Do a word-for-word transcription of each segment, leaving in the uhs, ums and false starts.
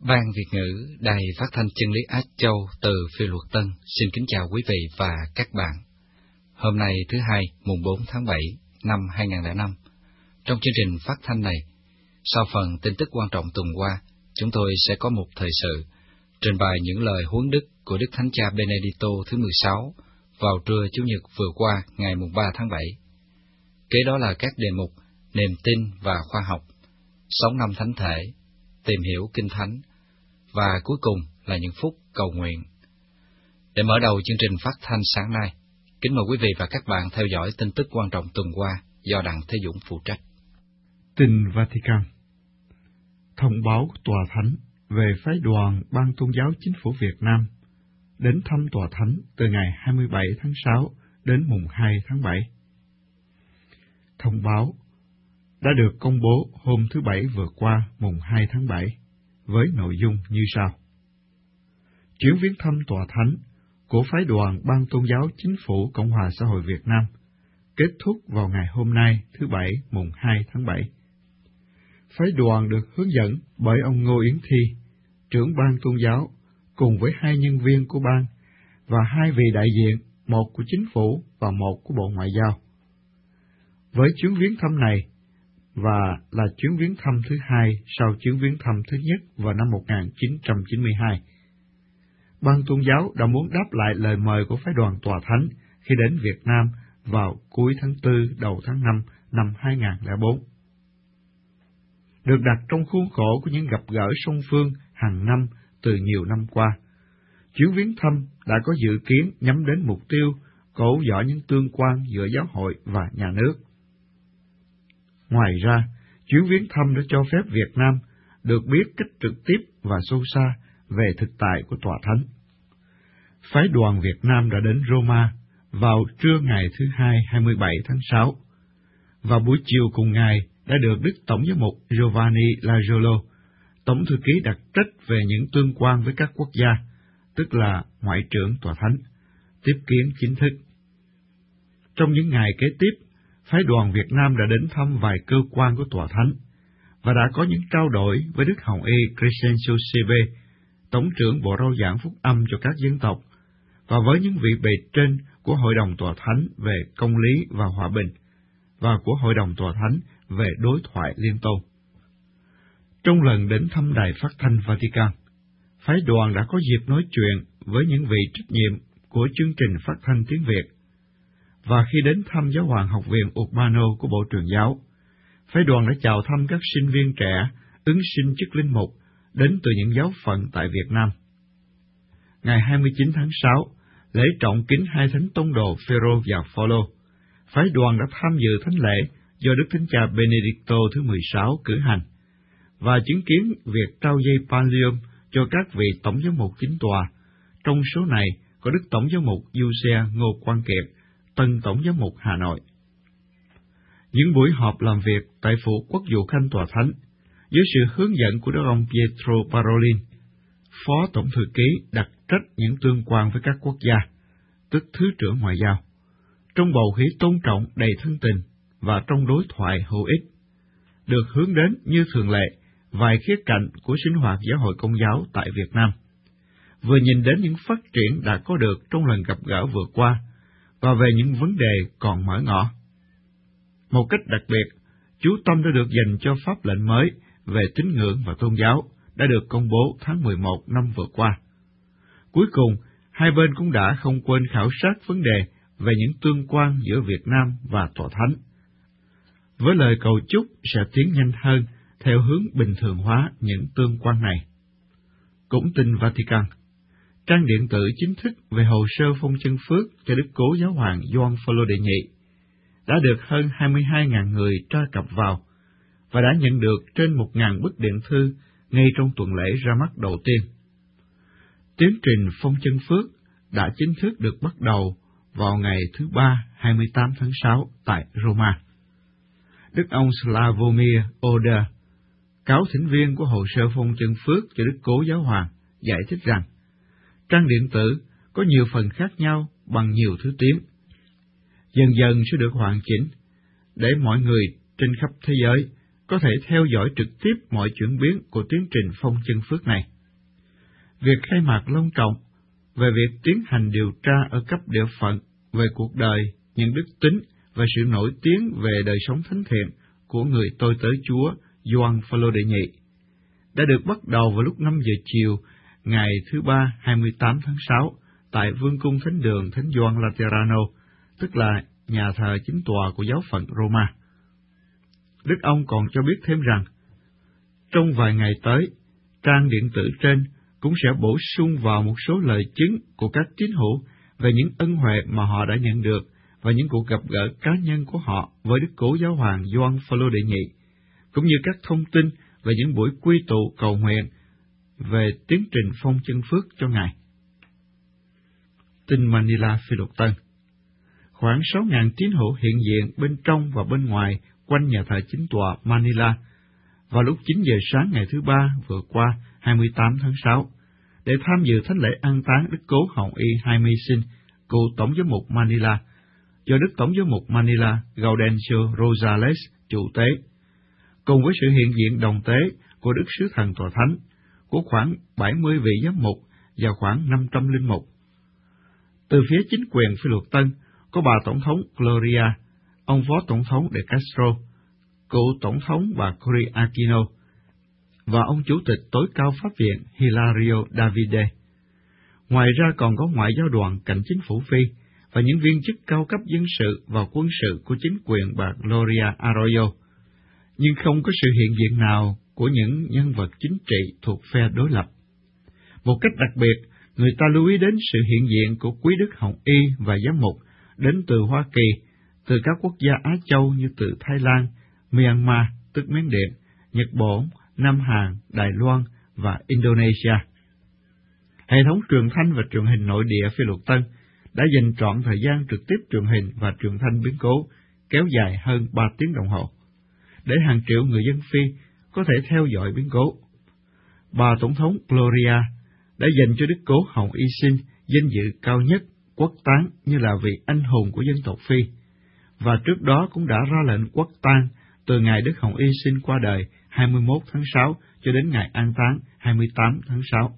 Ban Việt ngữ Đài Phát thanh Chân lý Á Châu từ Phiêu Luật Tân xin kính chào quý vị và các bạn. Hôm nay thứ hai, mùng bốn tháng bảy năm hai nghìn lẻ năm. Trong chương trình phát thanh này, sau phần tin tức quan trọng tuần qua, chúng tôi sẽ có một thời sự trình bày những lời huấn đức của Đức Thánh Cha Benedicto thứ mười sáu vào trưa Chủ nhật vừa qua ngày mùng ba tháng bảy. Kế đó là các đề mục niềm tin và khoa học, sống năm thánh thể, tìm hiểu kinh thánh, và cuối cùng là những phút cầu nguyện. Để mở đầu chương trình phát thanh sáng nay, kính mời quý vị và các bạn theo dõi tin tức quan trọng tuần qua do Đặng Thế Dũng phụ trách. Tin Vatican. Thông báo của Tòa Thánh về phái đoàn Ban Tôn giáo Chính phủ Việt Nam đến thăm Tòa Thánh từ ngày hai mươi bảy tháng sáu đến mùng hai tháng bảy. Thông báo đã được công bố hôm thứ Bảy vừa qua mùng hai tháng bảy với nội dung như sau. Chuyến viếng thăm Tòa Thánh của phái đoàn Ban Tôn giáo Chính phủ Cộng hòa xã hội Việt Nam kết thúc vào ngày hôm nay thứ Bảy mùng hai tháng bảy. Phái đoàn được hướng dẫn bởi ông Ngô Yến Thi, trưởng ban tôn giáo, cùng với hai nhân viên của ban và hai vị đại diện, một của chính phủ và một của Bộ Ngoại giao. Với chuyến viếng thăm này, và là chuyến viếng thăm thứ hai sau chuyến viếng thăm thứ nhất vào năm một nghìn chín trăm chín mươi hai, ban tôn giáo đã muốn đáp lại lời mời của phái đoàn Tòa Thánh khi đến Việt Nam vào cuối tháng tư đầu tháng năm năm hai nghìn lẻ bốn. Được đặt trong khuôn khổ của những gặp gỡ song phương hàng năm từ nhiều năm qua, chuyến viếng thăm đã có dự kiến nhắm đến mục tiêu cổ võ những tương quan giữa giáo hội và nhà nước. Ngoài ra, chuyến viếng thăm đã cho phép Việt Nam được biết cách trực tiếp và sâu xa về thực tại của Tòa Thánh. Phái đoàn Việt Nam đã đến Roma vào trưa ngày thứ hai hai mươi bảy tháng sáu, và buổi chiều cùng ngày đã được Đức Tổng giám mục Giovanni Laggiolo, Tổng thư ký đặc trách về những tương quan với các quốc gia, tức là Ngoại trưởng Tòa Thánh, tiếp kiến chính thức. Trong những ngày kế tiếp, phái đoàn Việt Nam đã đến thăm vài cơ quan của Tòa Thánh, và đã có những trao đổi với Đức Hồng Y Crescencio Sebe, Tổng trưởng Bộ Rao giảng Phúc âm cho các dân tộc, và với những vị bề trên của Hội đồng Tòa Thánh về công lý và hòa bình, và của Hội đồng Tòa Thánh về đối thoại liên tôn. Trong lần đến thăm Đài Phát thanh Vatican, phái đoàn đã có dịp nói chuyện với những vị trách nhiệm của chương trình phát thanh tiếng Việt, và khi đến thăm Giáo hoàng Học viện Urbano của Bộ Truyền giáo, phái đoàn đã chào thăm các sinh viên trẻ ứng sinh chức linh mục đến từ những giáo phận tại Việt Nam. Ngày hai mươi chín tháng sáu, lễ trọng kính hai thánh tông đồ Phêrô và Phaolô, phái đoàn đã tham dự thánh lễ do Đức Thánh Cha Benedicto thứ mười sáu cử hành, và chứng kiến việc trao dây pallium cho các vị tổng giám mục chính tòa. Trong số này có Đức Tổng giám mục Giuse Ngô Quang Kiệt, Tân Tổng giám mục Hà Nội. Những buổi họp làm việc tại phủ Quốc vụ Khanh Tòa Thánh, dưới sự hướng dẫn của Đức ông Pietro Parolin, Phó Tổng thư ký đặc trách những tương quan với các quốc gia, tức Thứ trưởng Ngoại giao, trong bầu khí tôn trọng đầy thân tình và trong đối thoại hữu ích, được hướng đến như thường lệ vài khía cạnh của sinh hoạt giáo hội Công giáo tại Việt Nam, vừa nhìn đến những phát triển đã có được trong lần gặp gỡ vừa qua, và về những vấn đề còn mở ngỏ. Một cách đặc biệt, chú tâm đã được dành cho pháp lệnh mới về tín ngưỡng và tôn giáo đã được công bố tháng mười một năm vừa qua. Cuối cùng, hai bên cũng đã không quên khảo sát vấn đề về những tương quan giữa Việt Nam và Tòa Thánh, với lời cầu chúc sẽ tiến nhanh hơn theo hướng bình thường hóa những tương quan này. Cũng tin Vatican, trang điện tử chính thức về hồ sơ phong chân phước cho Đức Cố Giáo hoàng Gioan Phaolô đệ nhị đã được hơn hai mươi hai nghìn người tra cập vào, và đã nhận được trên một nghìn bức điện thư ngay trong tuần lễ ra mắt đầu tiên. Tiến trình phong chân phước đã chính thức được bắt đầu vào ngày thứ Ba hai mươi tám tháng sáu tại Roma. Đức ông Slavomir Oder, cáo thỉnh viên của hồ sơ phong chân phước cho Đức Cố Giáo hoàng, giải thích rằng trang điện tử có nhiều phần khác nhau bằng nhiều thứ tiếng. Dần dần sẽ được hoàn chỉnh, để mọi người trên khắp thế giới có thể theo dõi trực tiếp mọi chuyển biến của tiến trình phong chân phước này. việc khai mạc long trọng về việc tiến hành điều tra ở cấp địa phận về cuộc đời, những đức tính và sự nổi tiếng về đời sống thánh thiện của người tôi tớ Chúa Gioan Phaolô đệ nhị đã được bắt đầu vào lúc năm giờ chiều ngày thứ ba hai mươi tám tháng sáu tại Vương cung Thánh đường Thánh Gioan Laterano, tức là nhà thờ chính tòa của giáo phận Roma. Đức ông còn cho biết thêm rằng, trong vài ngày tới, trang điện tử trên cũng sẽ bổ sung vào một số lời chứng của các tín hữu về những ân huệ mà họ đã nhận được và những cuộc gặp gỡ cá nhân của họ với Đức Cố Giáo hoàng Gioan Phaolô đệ nhị, cũng như các thông tin về những buổi quy tụ cầu nguyện về tiến trình phong chân phước cho Ngài. Tin Manila Phi Luật Tân. Khoảng sáu nghìn tín hữu hiện diện bên trong và bên ngoài quanh nhà thờ chính tòa Manila vào lúc chín giờ sáng ngày thứ ba vừa qua hai mươi tám tháng sáu để tham dự thánh lễ an táng Đức Cố Hồng Y Jaime Sin, cựu tổng giám mục Manila, do Đức Tổng giám mục Manila Gaudencio Rosales chủ tế, cùng với sự hiện diện đồng tế của Đức Sứ Thần Tòa Thánh, của khoảng bảy mươi vị giám mục và khoảng năm trăm linh mục. Từ phía chính quyền Phi Luật Tân có bà Tổng thống Gloria, ông Phó Tổng thống De Castro, cựu Tổng thống bà Cory Aquino, và ông Chủ tịch tối cao Pháp viện Hilario Davide. Ngoài ra còn có ngoại giao đoàn cạnh chính phủ Phi và những viên chức cao cấp dân sự và quân sự của chính quyền bà Gloria Arroyo, nhưng không có sự hiện diện nào của những nhân vật chính trị thuộc phe đối lập. Một cách đặc biệt, người ta lưu ý đến sự hiện diện của quý Đức Hồng Y và giám mục đến từ Hoa Kỳ, từ các quốc gia Á Châu như từ Thái Lan, Myanmar, tức Miến Điện, Nhật Bản, Nam Hàn, Đài Loan và Indonesia. Hệ thống truyền thanh và truyền hình nội địa Phi Luật Tân đã dành trọn thời gian trực tiếp truyền hình và truyền thanh biến cố kéo dài hơn ba tiếng đồng hồ, để hàng triệu người dân Phi có thể theo dõi biến cố. Bà Tổng thống Gloria đã dành cho Đức Cố Hồng Y Sin danh dự cao nhất, quốc tán như là vị anh hùng của dân tộc Phi, và trước đó cũng đã ra lệnh quốc tang từ ngày Đức Hồng Y Sin qua đời hai mươi mốt tháng sáu cho đến ngày an táng hai mươi tám tháng sáu.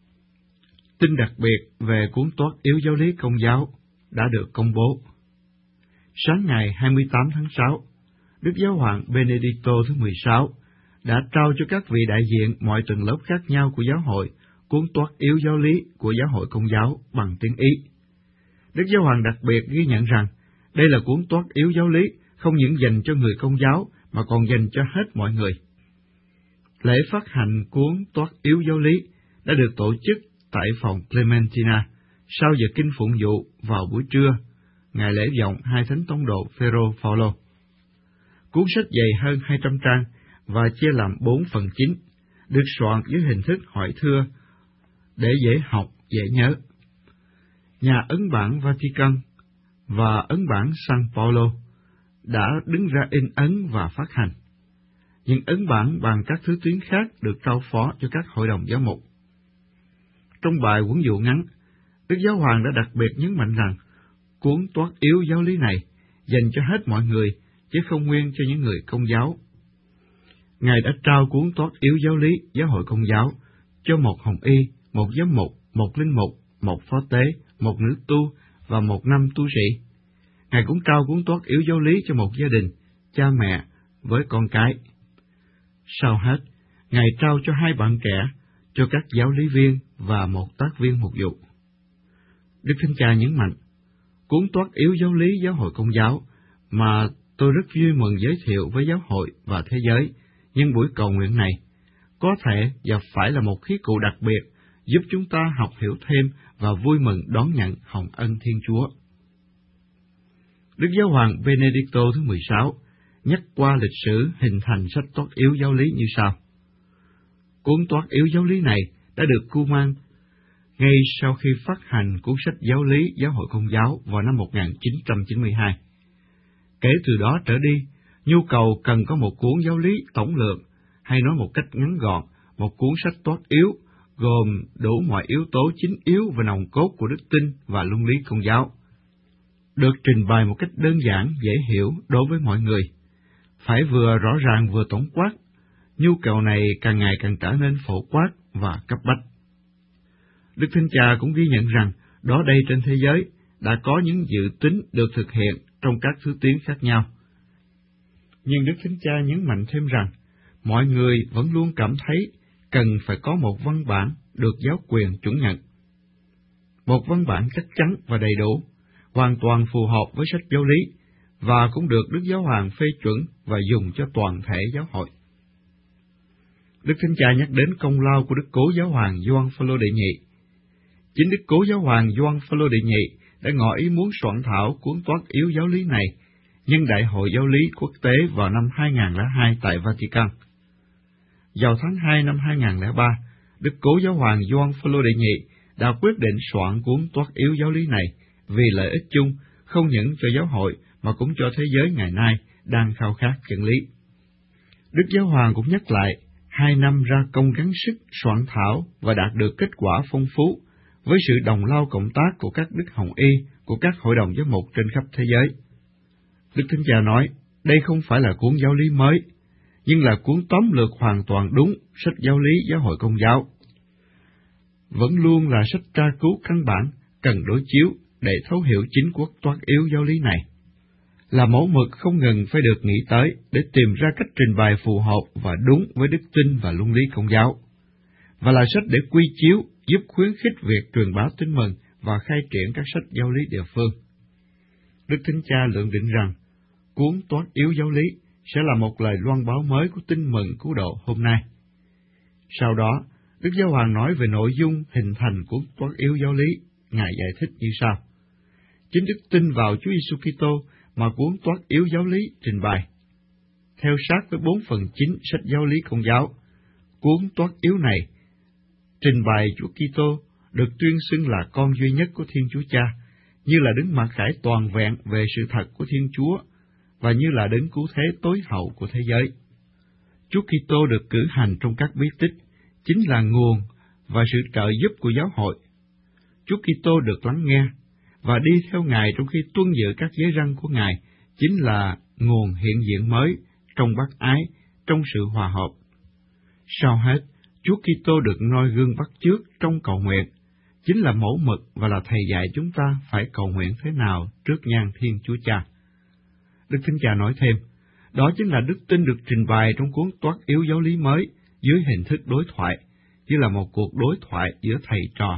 Tin đặc biệt về cuốn toát yếu giáo lý Công giáo đã được công bố. Sáng ngày hai mươi tám tháng sáu, Đức Giáo hoàng Benedicto thứ mười sáu đã trao cho các vị đại diện mọi tầng lớp khác nhau của giáo hội cuốn toát yếu giáo lý của giáo hội Công giáo bằng tiếng Ý. Đức Giáo hoàng đặc biệt ghi nhận rằng đây là cuốn toát yếu giáo lý không những dành cho người Công giáo mà còn dành cho hết mọi người. Lễ phát hành cuốn toát yếu giáo lý đã được tổ chức tại phòng Clementina sau giờ kinh phụng vụ vào buổi trưa, ngày lễ vọng hai thánh tông đồ Phêrô Phaolô. Cuốn sách dày hơn hai trăm trang và chia làm bốn phần chính, được soạn dưới hình thức hỏi thưa để dễ học, dễ nhớ. Nhà ấn bản Vatican và ấn bản San Paulo đã đứng ra in ấn và phát hành. Những ấn bản bằng các thứ tiếng khác được trao phó cho các hội đồng giáo mục. Trong bài huấn dụ ngắn, Đức Giáo hoàng đã đặc biệt nhấn mạnh rằng cuốn toát yếu giáo lý này dành cho hết mọi người, chứ không nguyên cho những người Công giáo. Ngài đã trao cuốn toát yếu giáo lý giáo hội Công giáo cho một hồng y, một giám mục, một linh mục, một phó tế, một nữ tu và một nam tu sĩ. Ngài cũng trao cuốn toát yếu giáo lý cho một gia đình, cha mẹ với con cái. Sau hết, Ngài trao cho hai bạn trẻ, cho các giáo lý viên và một tác viên mục vụ. Đức Thánh Cha nhấn mạnh, cuốn toát yếu giáo lý giáo hội Công giáo mà tôi rất vui mừng giới thiệu với giáo hội và thế giới nhân buổi cầu nguyện này, có thể và phải là một khí cụ đặc biệt giúp chúng ta học hiểu thêm và vui mừng đón nhận hồng ân Thiên Chúa. Đức Giáo hoàng Benedicto thứ mười sáu nhắc qua lịch sử hình thành sách toát yếu giáo lý như sau. Cuốn toát yếu giáo lý này đã được cưu mang ngay sau khi phát hành cuốn sách giáo lý giáo hội Công giáo vào năm một nghìn chín trăm chín mươi hai. Kể từ đó trở đi, nhu cầu cần có một cuốn giáo lý tổng lược, hay nói một cách ngắn gọn, một cuốn sách toát yếu, gồm đủ mọi yếu tố chính yếu và nòng cốt của đức tin và luân lý Công giáo, được trình bày một cách đơn giản, dễ hiểu đối với mọi người, phải vừa rõ ràng vừa tổng quát. Nhu cầu này càng ngày càng trở nên phổ quát và cấp bách. Đức Thánh Cha cũng ghi nhận rằng, đó đây trên thế giới đã có những dự tính được thực hiện trong các thứ tiếng khác nhau. Nhưng Đức Thánh Cha nhấn mạnh thêm rằng, mọi người vẫn luôn cảm thấy cần phải có một văn bản được giáo quyền chuẩn nhận. Một văn bản chắc chắn và đầy đủ, hoàn toàn phù hợp với sách giáo lý, và cũng được Đức Giáo Hoàng phê chuẩn và dùng cho toàn thể giáo hội. Đức Thánh Cha nhắc đến công lao của Đức Cố Giáo Hoàng Gioan Phaolô đệ nhị. Chính Đức Cố Giáo Hoàng Gioan Phaolô đệ nhị đã ngỏ ý muốn soạn thảo cuốn toát yếu giáo lý này nhân Đại hội Giáo lý Quốc tế vào năm hai nghìn không trăm lẻ hai tại Vatican. Vào tháng hai năm hai nghìn không trăm lẻ ba, Đức Cố Giáo Hoàng Gioan Phaolô đệ nhị đã quyết định soạn cuốn toát yếu giáo lý này vì lợi ích chung, không những cho giáo hội mà cũng cho thế giới ngày nay đang khao khát chân lý. Đức Giáo Hoàng cũng nhắc lại, hai năm ra công gắng sức soạn thảo và đạt được kết quả phong phú với sự đồng lao cộng tác của các đức hồng y, của các hội đồng giám mục trên khắp thế giới. Đức Thánh Cha nói, đây không phải là cuốn giáo lý mới, nhưng là cuốn tóm lược hoàn toàn đúng sách giáo lý giáo hội Công giáo. Vẫn luôn là sách tra cứu căn bản, cần đối chiếu để thấu hiểu chính quốc toát yếu giáo lý này. Là mẫu mực không ngừng phải được nghĩ tới để tìm ra cách trình bày phù hợp và đúng với đức tin và luân lý Công giáo, và là sách để quy chiếu, giúp khuyến khích việc truyền bá tin mừng và khai triển các sách giáo lý địa phương. Đức Thánh Cha lượng định rằng, cuốn toát yếu giáo lý sẽ là một lời loan báo mới của tin mừng cứu độ hôm nay. Sau đó, Đức Giáo Hoàng nói về nội dung hình thành cuốn toát yếu giáo lý. Ngài giải thích như sau: chính đức tin vào Chúa Giêsu Kitô mà cuốn toát yếu giáo lý trình bày. Theo sát với bốn phần chính sách giáo lý Công giáo, cuốn toát yếu này trình bày Chúa Kitô được tuyên xưng là con duy nhất của Thiên Chúa Cha, như là đấng mặc khải toàn vẹn về sự thật của Thiên Chúa và như là đấng cứu thế tối hậu của thế giới. Chúa Kitô được cử hành trong các bí tích, chính là nguồn và sự trợ giúp của giáo hội. Chúa Kitô được lắng nghe và đi theo Ngài trong khi tuân giữ các giới răn của Ngài, chính là nguồn hiện diện mới trong bác ái, trong sự hòa hợp. Sau hết, Chúa Kitô được noi gương bắt chước trong cầu nguyện, chính là mẫu mực và là thầy dạy chúng ta phải cầu nguyện thế nào trước nhan Thiên Chúa Cha. Đức Thánh Cha nói thêm, đó chính là đức tin được trình bày trong cuốn toát yếu giáo lý mới dưới hình thức đối thoại, như là một cuộc đối thoại giữa thầy trò.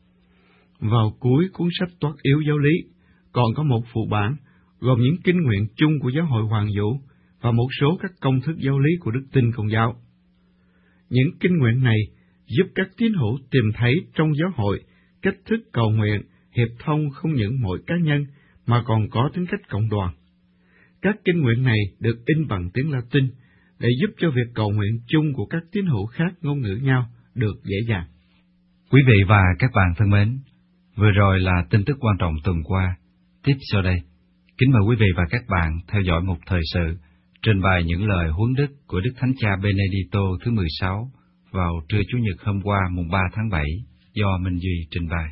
Vào cuối cuốn sách toát yếu giáo lý, còn có một phụ bản gồm những kinh nguyện chung của giáo hội Hoàng Vũ và một số các công thức giáo lý của đức tin Công giáo. Những kinh nguyện này giúp các tín hữu tìm thấy trong giáo hội cách thức cầu nguyện hiệp thông không những mỗi cá nhân mà còn có tính cách cộng đoàn. Các kinh nguyện này được in bằng tiếng Latin để giúp cho việc cầu nguyện chung của các tín hữu khác ngôn ngữ nhau được dễ dàng. Quý vị và các bạn thân mến, vừa rồi là tin tức quan trọng tuần qua. Tiếp sau đây, kính mời quý vị và các bạn theo dõi một thời sự trình bày những lời huấn đức của Đức Thánh Cha Benedicto thứ mười sáu vào trưa Chủ nhật hôm qua mùng ba tháng bảy do Minh Duy trình bày.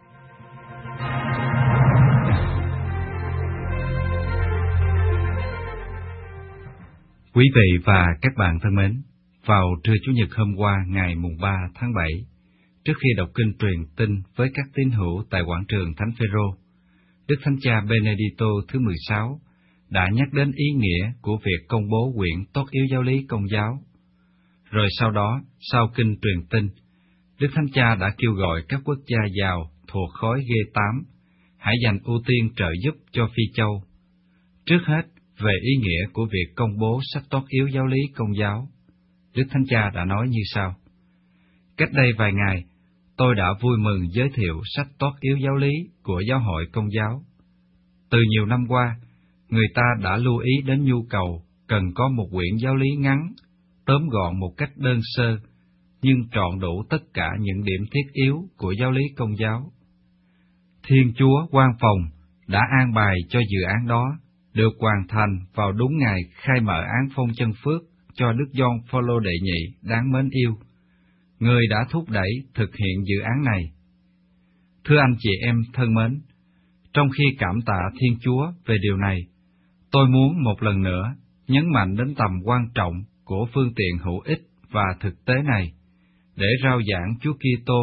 Quý vị và các bạn thân mến, vào trưa Chủ nhật hôm qua ngày mùng ba tháng bảy, trước khi đọc kinh truyền tin với các tín hữu tại quảng trường Thánh Phêrô, Đức Thánh Cha Benedicto thứ mười sáu đã nhắc đến ý nghĩa của việc công bố quyển toát yếu giáo lý Công giáo. Rồi sau đó, sau kinh truyền tin, Đức Thánh Cha đã kêu gọi các quốc gia giàu thuộc khối G tám hãy dành ưu tiên trợ giúp cho Phi Châu. Trước hết, về ý nghĩa của việc công bố sách toát yếu giáo lý Công giáo, Đức Thánh Cha đã nói như sau: cách đây vài ngày, tôi đã vui mừng giới thiệu sách toát yếu giáo lý của Giáo hội Công giáo. Từ nhiều năm qua, người ta đã lưu ý đến nhu cầu cần có một quyển giáo lý ngắn, tóm gọn một cách đơn sơ, nhưng trọn đủ tất cả những điểm thiết yếu của giáo lý Công giáo. Thiên Chúa quan phòng đã an bài cho dự án đó được hoàn thành vào đúng ngày khai mở án phong chân phước cho Đức Gioan Phaolô đệ nhị đáng mến yêu, người đã thúc đẩy thực hiện dự án này. Thưa anh chị em thân mến, trong khi cảm tạ Thiên Chúa về điều này, tôi muốn một lần nữa nhấn mạnh đến tầm quan trọng của phương tiện hữu ích và thực tế này để rao giảng Chúa Kitô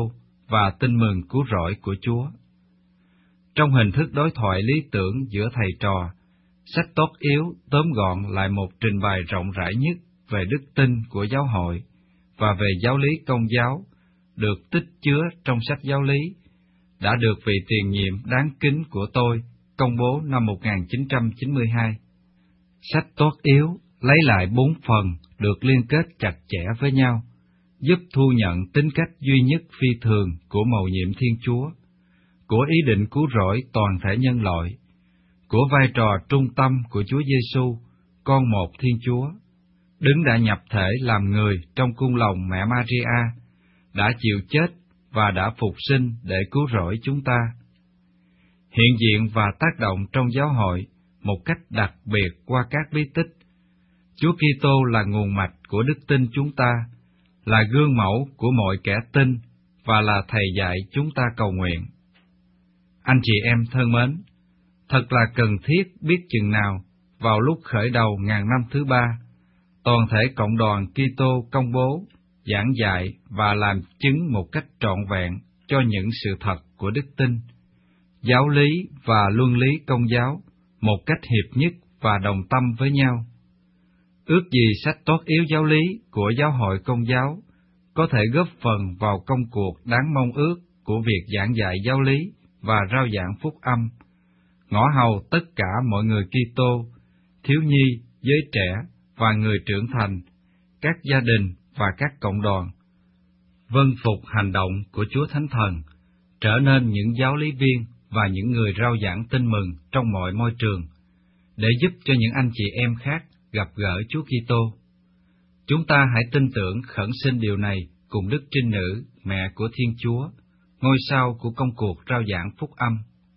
và tin mừng cứu rỗi của Chúa. Trong hình thức đối thoại lý tưởng giữa thầy trò, sách Tốt Yếu tóm gọn lại một trình bày rộng rãi nhất về đức tin của giáo hội và về giáo lý Công giáo, được tích chứa trong sách giáo lý, đã được vị tiền nhiệm đáng kính của tôi công bố năm một nghìn chín trăm chín mươi hai. Sách Tốt Yếu lấy lại bốn phần được liên kết chặt chẽ với nhau, giúp thu nhận tính cách duy nhất phi thường của mầu nhiệm Thiên Chúa, của ý định cứu rỗi toàn thể nhân loại, của vai trò trung tâm của Chúa Giêsu, con một Thiên Chúa, đấng đã nhập thể làm người trong cung lòng mẹ Maria, đã chịu chết và đã phục sinh để cứu rỗi chúng ta. Hiện diện và tác động trong giáo hội một cách đặc biệt qua các bí tích, Chúa Kitô là nguồn mạch của đức tin chúng ta, là gương mẫu của mọi kẻ tin và là thầy dạy chúng ta cầu nguyện. Anh chị em thân mến, thật là cần thiết biết chừng nào vào lúc khởi đầu ngàn năm thứ ba, toàn thể cộng đoàn Kitô công bố, giảng dạy và làm chứng một cách trọn vẹn cho những sự thật của đức tin, giáo lý và luân lý Công giáo một cách hiệp nhất và đồng tâm với nhau. Ước gì sách Tốt Yếu giáo lý của giáo hội Công giáo có thể góp phần vào công cuộc đáng mong ước của việc giảng dạy giáo lý và rao giảng phúc âm, ngõ hầu tất cả mọi người Kitô, thiếu nhi, giới trẻ và người trưởng thành, các gia đình và các cộng đoàn, vâng phục hành động của Chúa Thánh Thần, trở nên những giáo lý viên và những người rao giảng tin mừng trong mọi môi trường, để giúp cho những anh chị em khác gặp gỡ Chúa Kitô. Chúng ta hãy tin tưởng khẩn xin điều này cùng Đức Trinh Nữ, mẹ của Thiên Chúa, ngôi sao của công cuộc rao giảng phúc âm.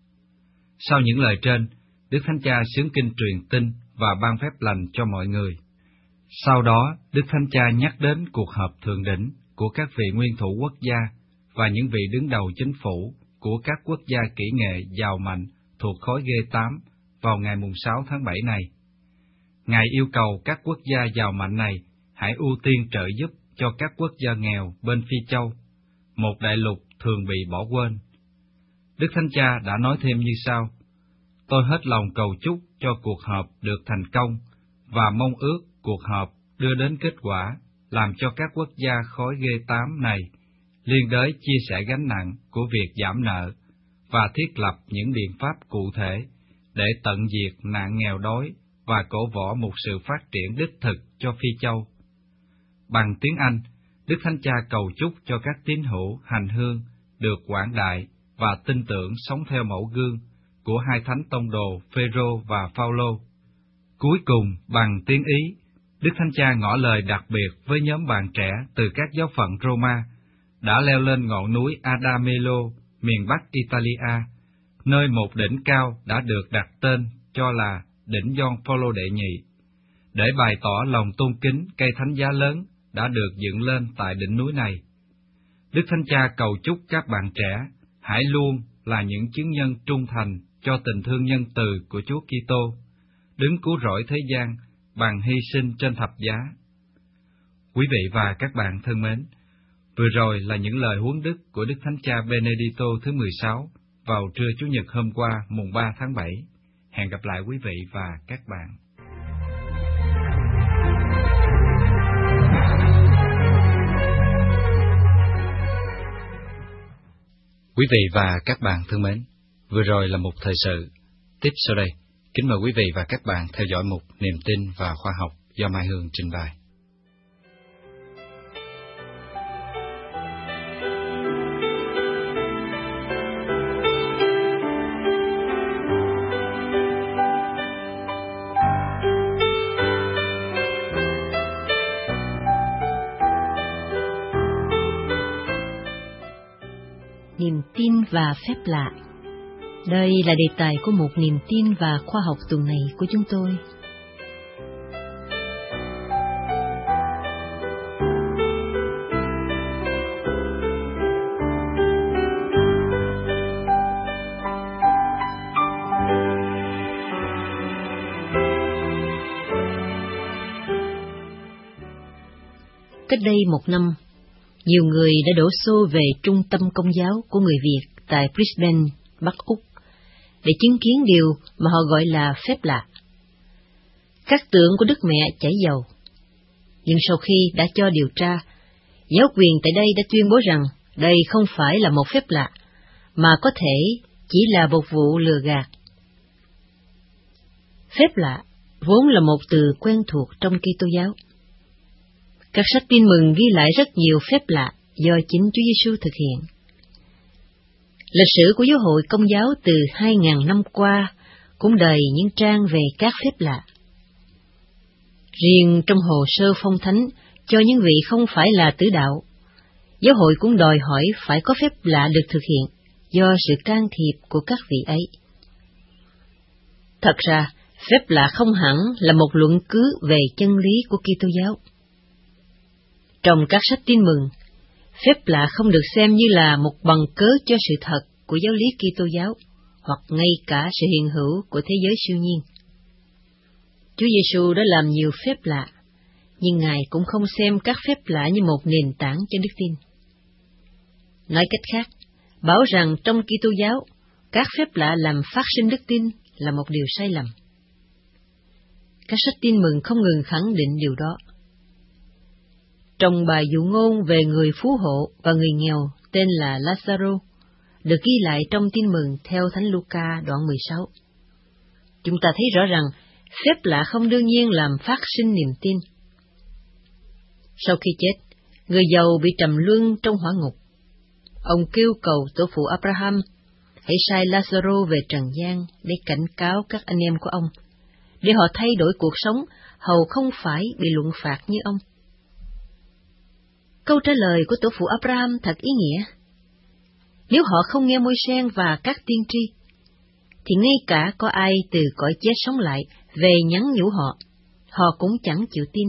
Sau những lời trên, Đức Thánh Cha xướng kinh truyền tin và ban phép lành cho mọi người. Sau đó, Đức Thánh Cha nhắc đến cuộc họp thượng đỉnh của các vị nguyên thủ quốc gia và những vị đứng đầu chính phủ của các quốc gia kỹ nghệ giàu mạnh thuộc khối G tám vào ngày sáu tháng bảy này. Ngài yêu cầu các quốc gia giàu mạnh này hãy ưu tiên trợ giúp cho các quốc gia nghèo bên Phi Châu, một đại lục thường bị bỏ quên. Đức Thánh Cha đã nói thêm như sau: Tôi hết lòng cầu chúc cho cuộc họp được thành công và mong ước cuộc họp đưa đến kết quả làm cho các quốc gia khối G tám này liên đới chia sẻ gánh nặng của việc giảm nợ và thiết lập những biện pháp cụ thể để tận diệt nạn nghèo đói và cổ võ một sự phát triển đích thực cho Phi Châu. Bằng tiếng Anh, Đức Thánh Cha cầu chúc cho các tín hữu hành hương được quảng đại và tin tưởng sống theo mẫu gương của hai thánh tông đồ Phêrô và Phaolô. Cuối cùng, bằng tiếng Ý, Đức Thánh Cha ngỏ lời đặc biệt với nhóm bạn trẻ từ các giáo phận Roma đã leo lên ngọn núi Adamello, miền Bắc Italia, nơi một đỉnh cao đã được đặt tên cho là đỉnh Gioan Phaolô đệ nhị, để bày tỏ lòng tôn kính cây thánh giá lớn đã được dựng lên tại đỉnh núi này. Đức Thánh Cha cầu chúc các bạn trẻ hãy luôn là những chứng nhân trung thành cho tình thương nhân từ của Chúa Kitô, đấng cứu rỗi thế gian bằng hy sinh trên thập giá. Quý vị và các bạn thân mến, vừa rồi là những lời huấn đức của Đức Thánh Cha Benedicto thứ mười sáu vào trưa Chủ nhật hôm qua mùng ba tháng bảy. Hẹn gặp lại quý vị và các bạn. Quý vị và các bạn thân mến, vừa rồi là một thời sự. Tiếp sau đây, kính mời quý vị và các bạn theo dõi mục Niềm tin và khoa học do Mai Hương trình bày. Niềm tin và phép lạ. Đây là đề tài của một niềm tin và khoa học tuần này của chúng tôi. Cách đây một năm, Nhiều người đã đổ xô về trung tâm Công giáo của người Việt tại Brisbane, Bắc Úc, để chứng kiến điều mà họ gọi là phép lạ. Các tượng của Đức Mẹ chảy dầu. Nhưng sau khi đã cho điều tra, giáo quyền tại đây đã tuyên bố rằng đây không phải là một phép lạ, mà có thể chỉ là một vụ lừa gạt. Phép lạ vốn là một từ quen thuộc trong Kitô giáo. Các sách Tin Mừng ghi lại rất nhiều phép lạ do chính Chúa Giêsu thực hiện. Lịch sử của giáo hội Công giáo từ hai ngàn năm qua cũng đầy những trang về các phép lạ. Riêng trong hồ sơ phong thánh cho những vị không phải là tử đạo, giáo hội cũng đòi hỏi phải có phép lạ được thực hiện do sự can thiệp của các vị ấy. Thật ra, phép lạ không hẳn là một luận cứ về chân lý của Kitô giáo. Trong các sách Tin Mừng, phép lạ không được xem như là một bằng cớ cho sự thật của giáo lý Kitô giáo, hoặc ngay cả sự hiện hữu của thế giới siêu nhiên. Chúa Giêsu đã làm nhiều phép lạ, nhưng Ngài cũng không xem các phép lạ như một nền tảng cho đức tin. Nói cách khác, bảo rằng trong Kitô giáo, các phép lạ làm phát sinh đức tin là một điều sai lầm. Các sách Tin Mừng không ngừng khẳng định điều đó. Trong bài dụ ngôn về người phú hộ và người nghèo tên là Lazaro, được ghi lại trong Tin Mừng theo Thánh Luca đoạn mười sáu. Chúng ta thấy rõ rằng phép lạ không đương nhiên làm phát sinh niềm tin. Sau khi chết, người giàu bị trầm luân trong hỏa ngục. Ông kêu cầu tổ phụ Abraham hãy sai Lazaro về trần gian để cảnh cáo các anh em của ông, để họ thay đổi cuộc sống hầu không phải bị luận phạt như ông. Câu trả lời của tổ phụ Abraham thật ý nghĩa. Nếu họ không nghe Môi-se và các tiên tri, thì ngay cả có ai từ cõi chết sống lại về nhắn nhủ họ, họ cũng chẳng chịu tin.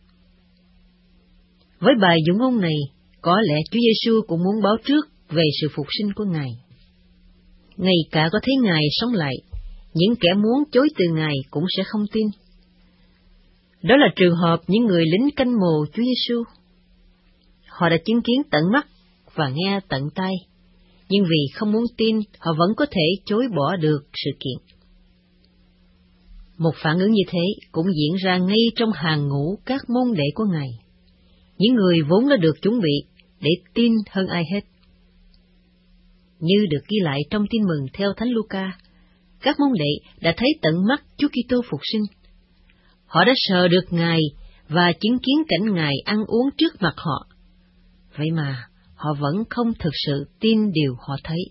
Với bài dụ ngôn này, có lẽ Chúa Giêsu cũng muốn báo trước về sự phục sinh của Ngài. Ngay cả có thấy Ngài sống lại, những kẻ muốn chối từ Ngài cũng sẽ không tin. Đó là trường hợp những người lính canh mồ Chúa Giêsu. Họ đã chứng kiến tận mắt và nghe tận tai, nhưng vì không muốn tin, họ vẫn có thể chối bỏ được sự kiện. Một phản ứng như thế cũng diễn ra ngay trong hàng ngũ các môn đệ của Ngài, những người vốn đã được chuẩn bị để tin hơn ai hết. Như được ghi lại trong Tin Mừng theo Thánh Luca, các môn đệ đã thấy tận mắt Chúa Kitô phục sinh. Họ đã sờ được Ngài và chứng kiến cảnh Ngài ăn uống trước mặt họ. Vậy mà, họ vẫn không thực sự tin điều họ thấy.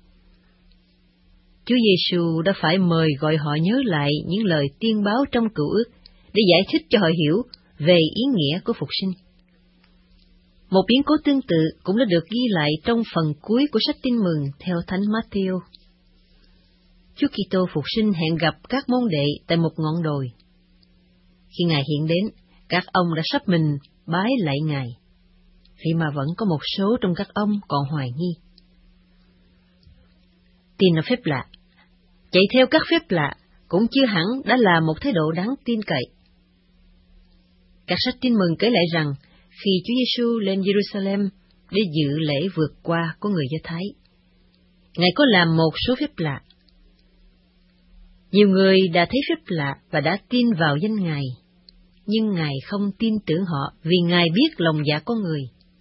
Chúa Giêsu đã phải mời gọi họ nhớ lại những lời tiên báo trong Cựu Ước để giải thích cho họ hiểu về ý nghĩa của phục sinh. Một biến cố tương tự cũng đã được ghi lại trong phần cuối của sách Tin Mừng theo Thánh Matthew. Chúa Kitô phục sinh hẹn gặp các môn đệ tại một ngọn đồi. Khi Ngài hiện đến, các ông đã sắp mình bái lạy Ngài, vậy mà vẫn có một số trong các ông còn hoài nghi. Tin là phép lạ, chạy theo các phép lạ cũng chưa hẳn đã là một thái độ đáng tin cậy. Các sách Tin Mừng kể lại rằng, khi Chúa Giêsu lên Jerusalem để dự lễ vượt qua của người Do Thái, Ngài có làm một số phép lạ. Nhiều người đã thấy phép lạ và đã tin vào danh Ngài, nhưng Ngài không tin tưởng họ vì Ngài biết lòng dạ con người.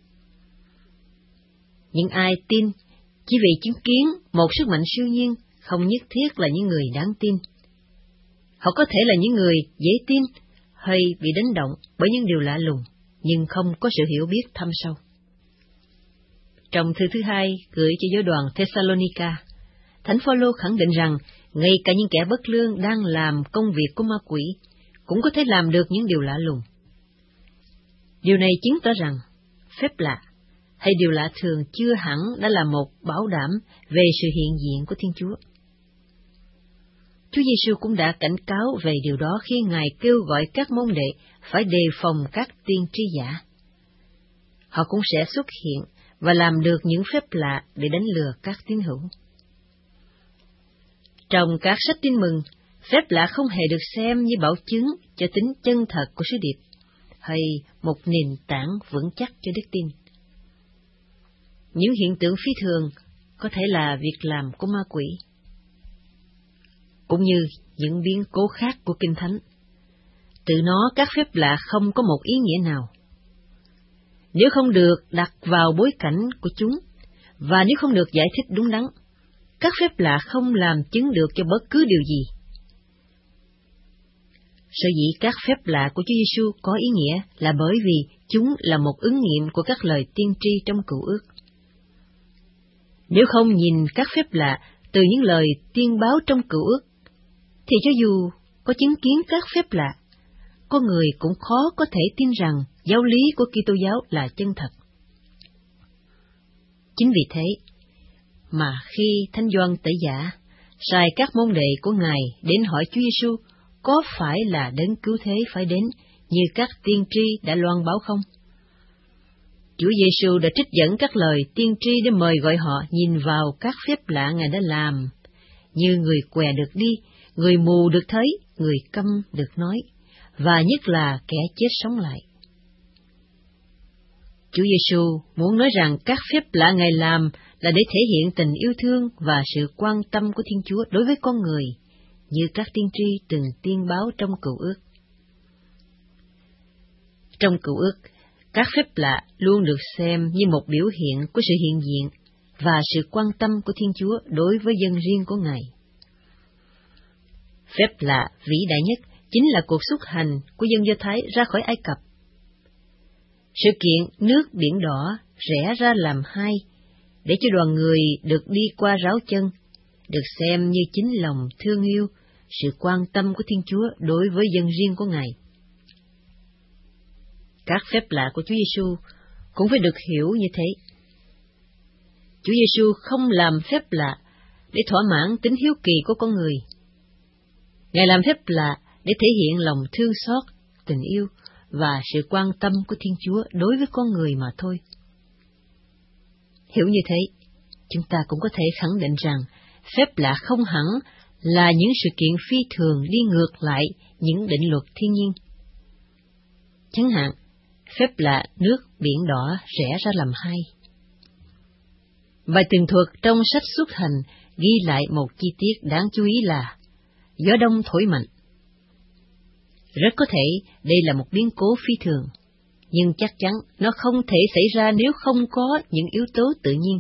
Những ai tin chỉ vì chứng kiến một sức mạnh siêu nhiên không nhất thiết là những người đáng tin. Họ có thể là những người dễ tin hay bị đánh động bởi những điều lạ lùng, nhưng không có sự hiểu biết thâm sâu. Trong thư thứ hai gửi cho giáo đoàn Thessalonica, Thánh Phaolô khẳng định rằng ngay cả những kẻ bất lương đang làm công việc của ma quỷ cũng có thể làm được những điều lạ lùng. Điều này chứng tỏ rằng phép lạ hay điều lạ thường chưa hẳn đã là một bảo đảm về sự hiện diện của Thiên Chúa. Chúa Giêsu cũng đã cảnh cáo về điều đó khi Ngài kêu gọi các môn đệ phải đề phòng các tiên tri giả. Họ cũng sẽ xuất hiện và làm được những phép lạ để đánh lừa các tín hữu. Trong các sách Tin Mừng, phép lạ không hề được xem như bảo chứng cho tính chân thật của sứ điệp hay một nền tảng vững chắc cho đức tin. những hiện tượng phi thường có thể là việc làm của ma quỷ, cũng như những biến cố khác của Kinh Thánh. Từ nó, các phép lạ không có một ý nghĩa nào. Nếu không được đặt vào bối cảnh của chúng, và nếu không được giải thích đúng đắn, các phép lạ không làm chứng được cho bất cứ điều gì. Sở dĩ các phép lạ của Chúa Giêsu có ý nghĩa là bởi vì chúng là một ứng nghiệm của các lời tiên tri trong Cựu Ước. Nếu không nhìn các phép lạ từ những lời tiên báo trong Cựu Ước, thì cho dù có chứng kiến các phép lạ, con người cũng khó có thể tin rằng giáo lý của Kitô giáo là chân thật. Chính vì thế mà khi Thánh Gioan Tẩy Giả sai các môn đệ của Ngài đến hỏi Chúa Giêsu có phải là đấng cứu thế phải đến như các tiên tri đã loan báo không, Chúa Giêsu đã trích dẫn các lời tiên tri để mời gọi họ nhìn vào các phép lạ Ngài đã làm, như người què được đi, người mù được thấy, người câm được nói, và nhất là kẻ chết sống lại. Chúa Giêsu muốn nói rằng các phép lạ Ngài làm là để thể hiện tình yêu thương và sự quan tâm của Thiên Chúa đối với con người, như các tiên tri từng tiên báo trong Cựu Ước. Trong Cựu Ước, các phép lạ luôn được xem như một biểu hiện của sự hiện diện và sự quan tâm của Thiên Chúa đối với dân riêng của Ngài. Phép lạ vĩ đại nhất chính là cuộc xuất hành của dân Do Thái ra khỏi Ai Cập. Sự kiện nước Biển Đỏ rẽ ra làm hai, để cho đoàn người được đi qua ráo chân, được xem như chính lòng thương yêu, sự quan tâm của Thiên Chúa đối với dân riêng của Ngài. Các phép lạ của Chúa Giêsu cũng phải được hiểu như thế. Chúa Giêsu không làm phép lạ để thỏa mãn tính hiếu kỳ của con người. Ngài làm phép lạ để thể hiện lòng thương xót, tình yêu và sự quan tâm của Thiên Chúa đối với con người mà thôi. Hiểu như thế, chúng ta cũng có thể khẳng định rằng phép lạ không hẳn là những sự kiện phi thường đi ngược lại những định luật thiên nhiên. Chẳng hạn, phép lạ nước Biển Đỏ rẽ ra làm hai. Bài tường thuật trong sách Xuất Hành ghi lại một chi tiết đáng chú ý là gió đông thổi mạnh. Rất có thể đây là một biến cố phi thường, nhưng chắc chắn nó không thể xảy ra nếu không có những yếu tố tự nhiên.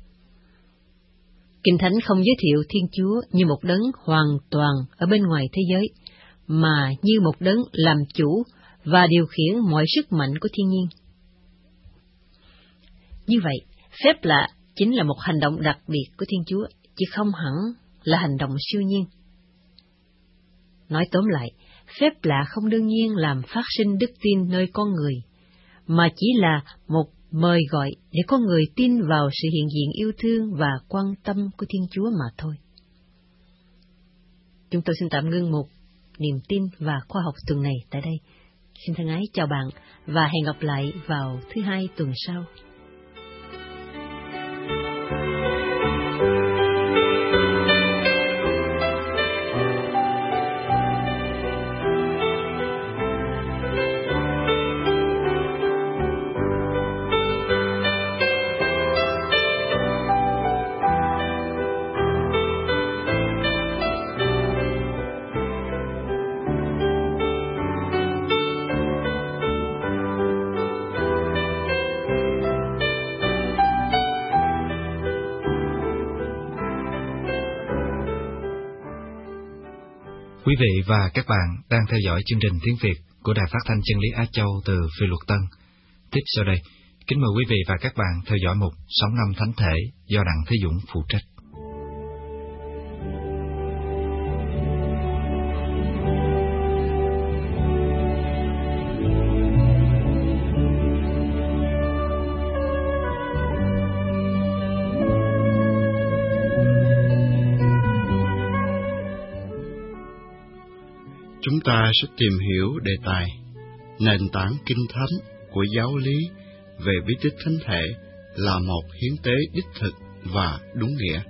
Kinh Thánh không giới thiệu Thiên Chúa như một đấng hoàn toàn ở bên ngoài thế giới, mà như một đấng làm chủ và điều khiển mọi sức mạnh của thiên nhiên. Như vậy, phép lạ chính là một hành động đặc biệt của Thiên Chúa, chứ không hẳn là hành động siêu nhiên. Nói tóm lại, phép lạ không đương nhiên làm phát sinh đức tin nơi con người, mà chỉ là một mời gọi để con người tin vào sự hiện diện yêu thương và quan tâm của Thiên Chúa mà thôi. Chúng tôi xin tạm ngưng một niềm tin và khoa học tuần này tại đây. Xin thân ái chào bạn và hẹn gặp lại vào thứ hai tuần sau. Quý vị và các bạn đang theo dõi chương trình tiếng Việt của Đài Phát thanh Chân lý Á Châu từ Phê Luật Tân. Tiếp sau đây, kính mời quý vị và các bạn theo dõi mục Sống năm Thánh Thể do Đặng Thế Dũng phụ trách. Chúng ta sẽ tìm hiểu đề tài nền tảng kinh thánh của giáo lý về bí tích thánh thể là một hiến tế đích thực và đúng nghĩa.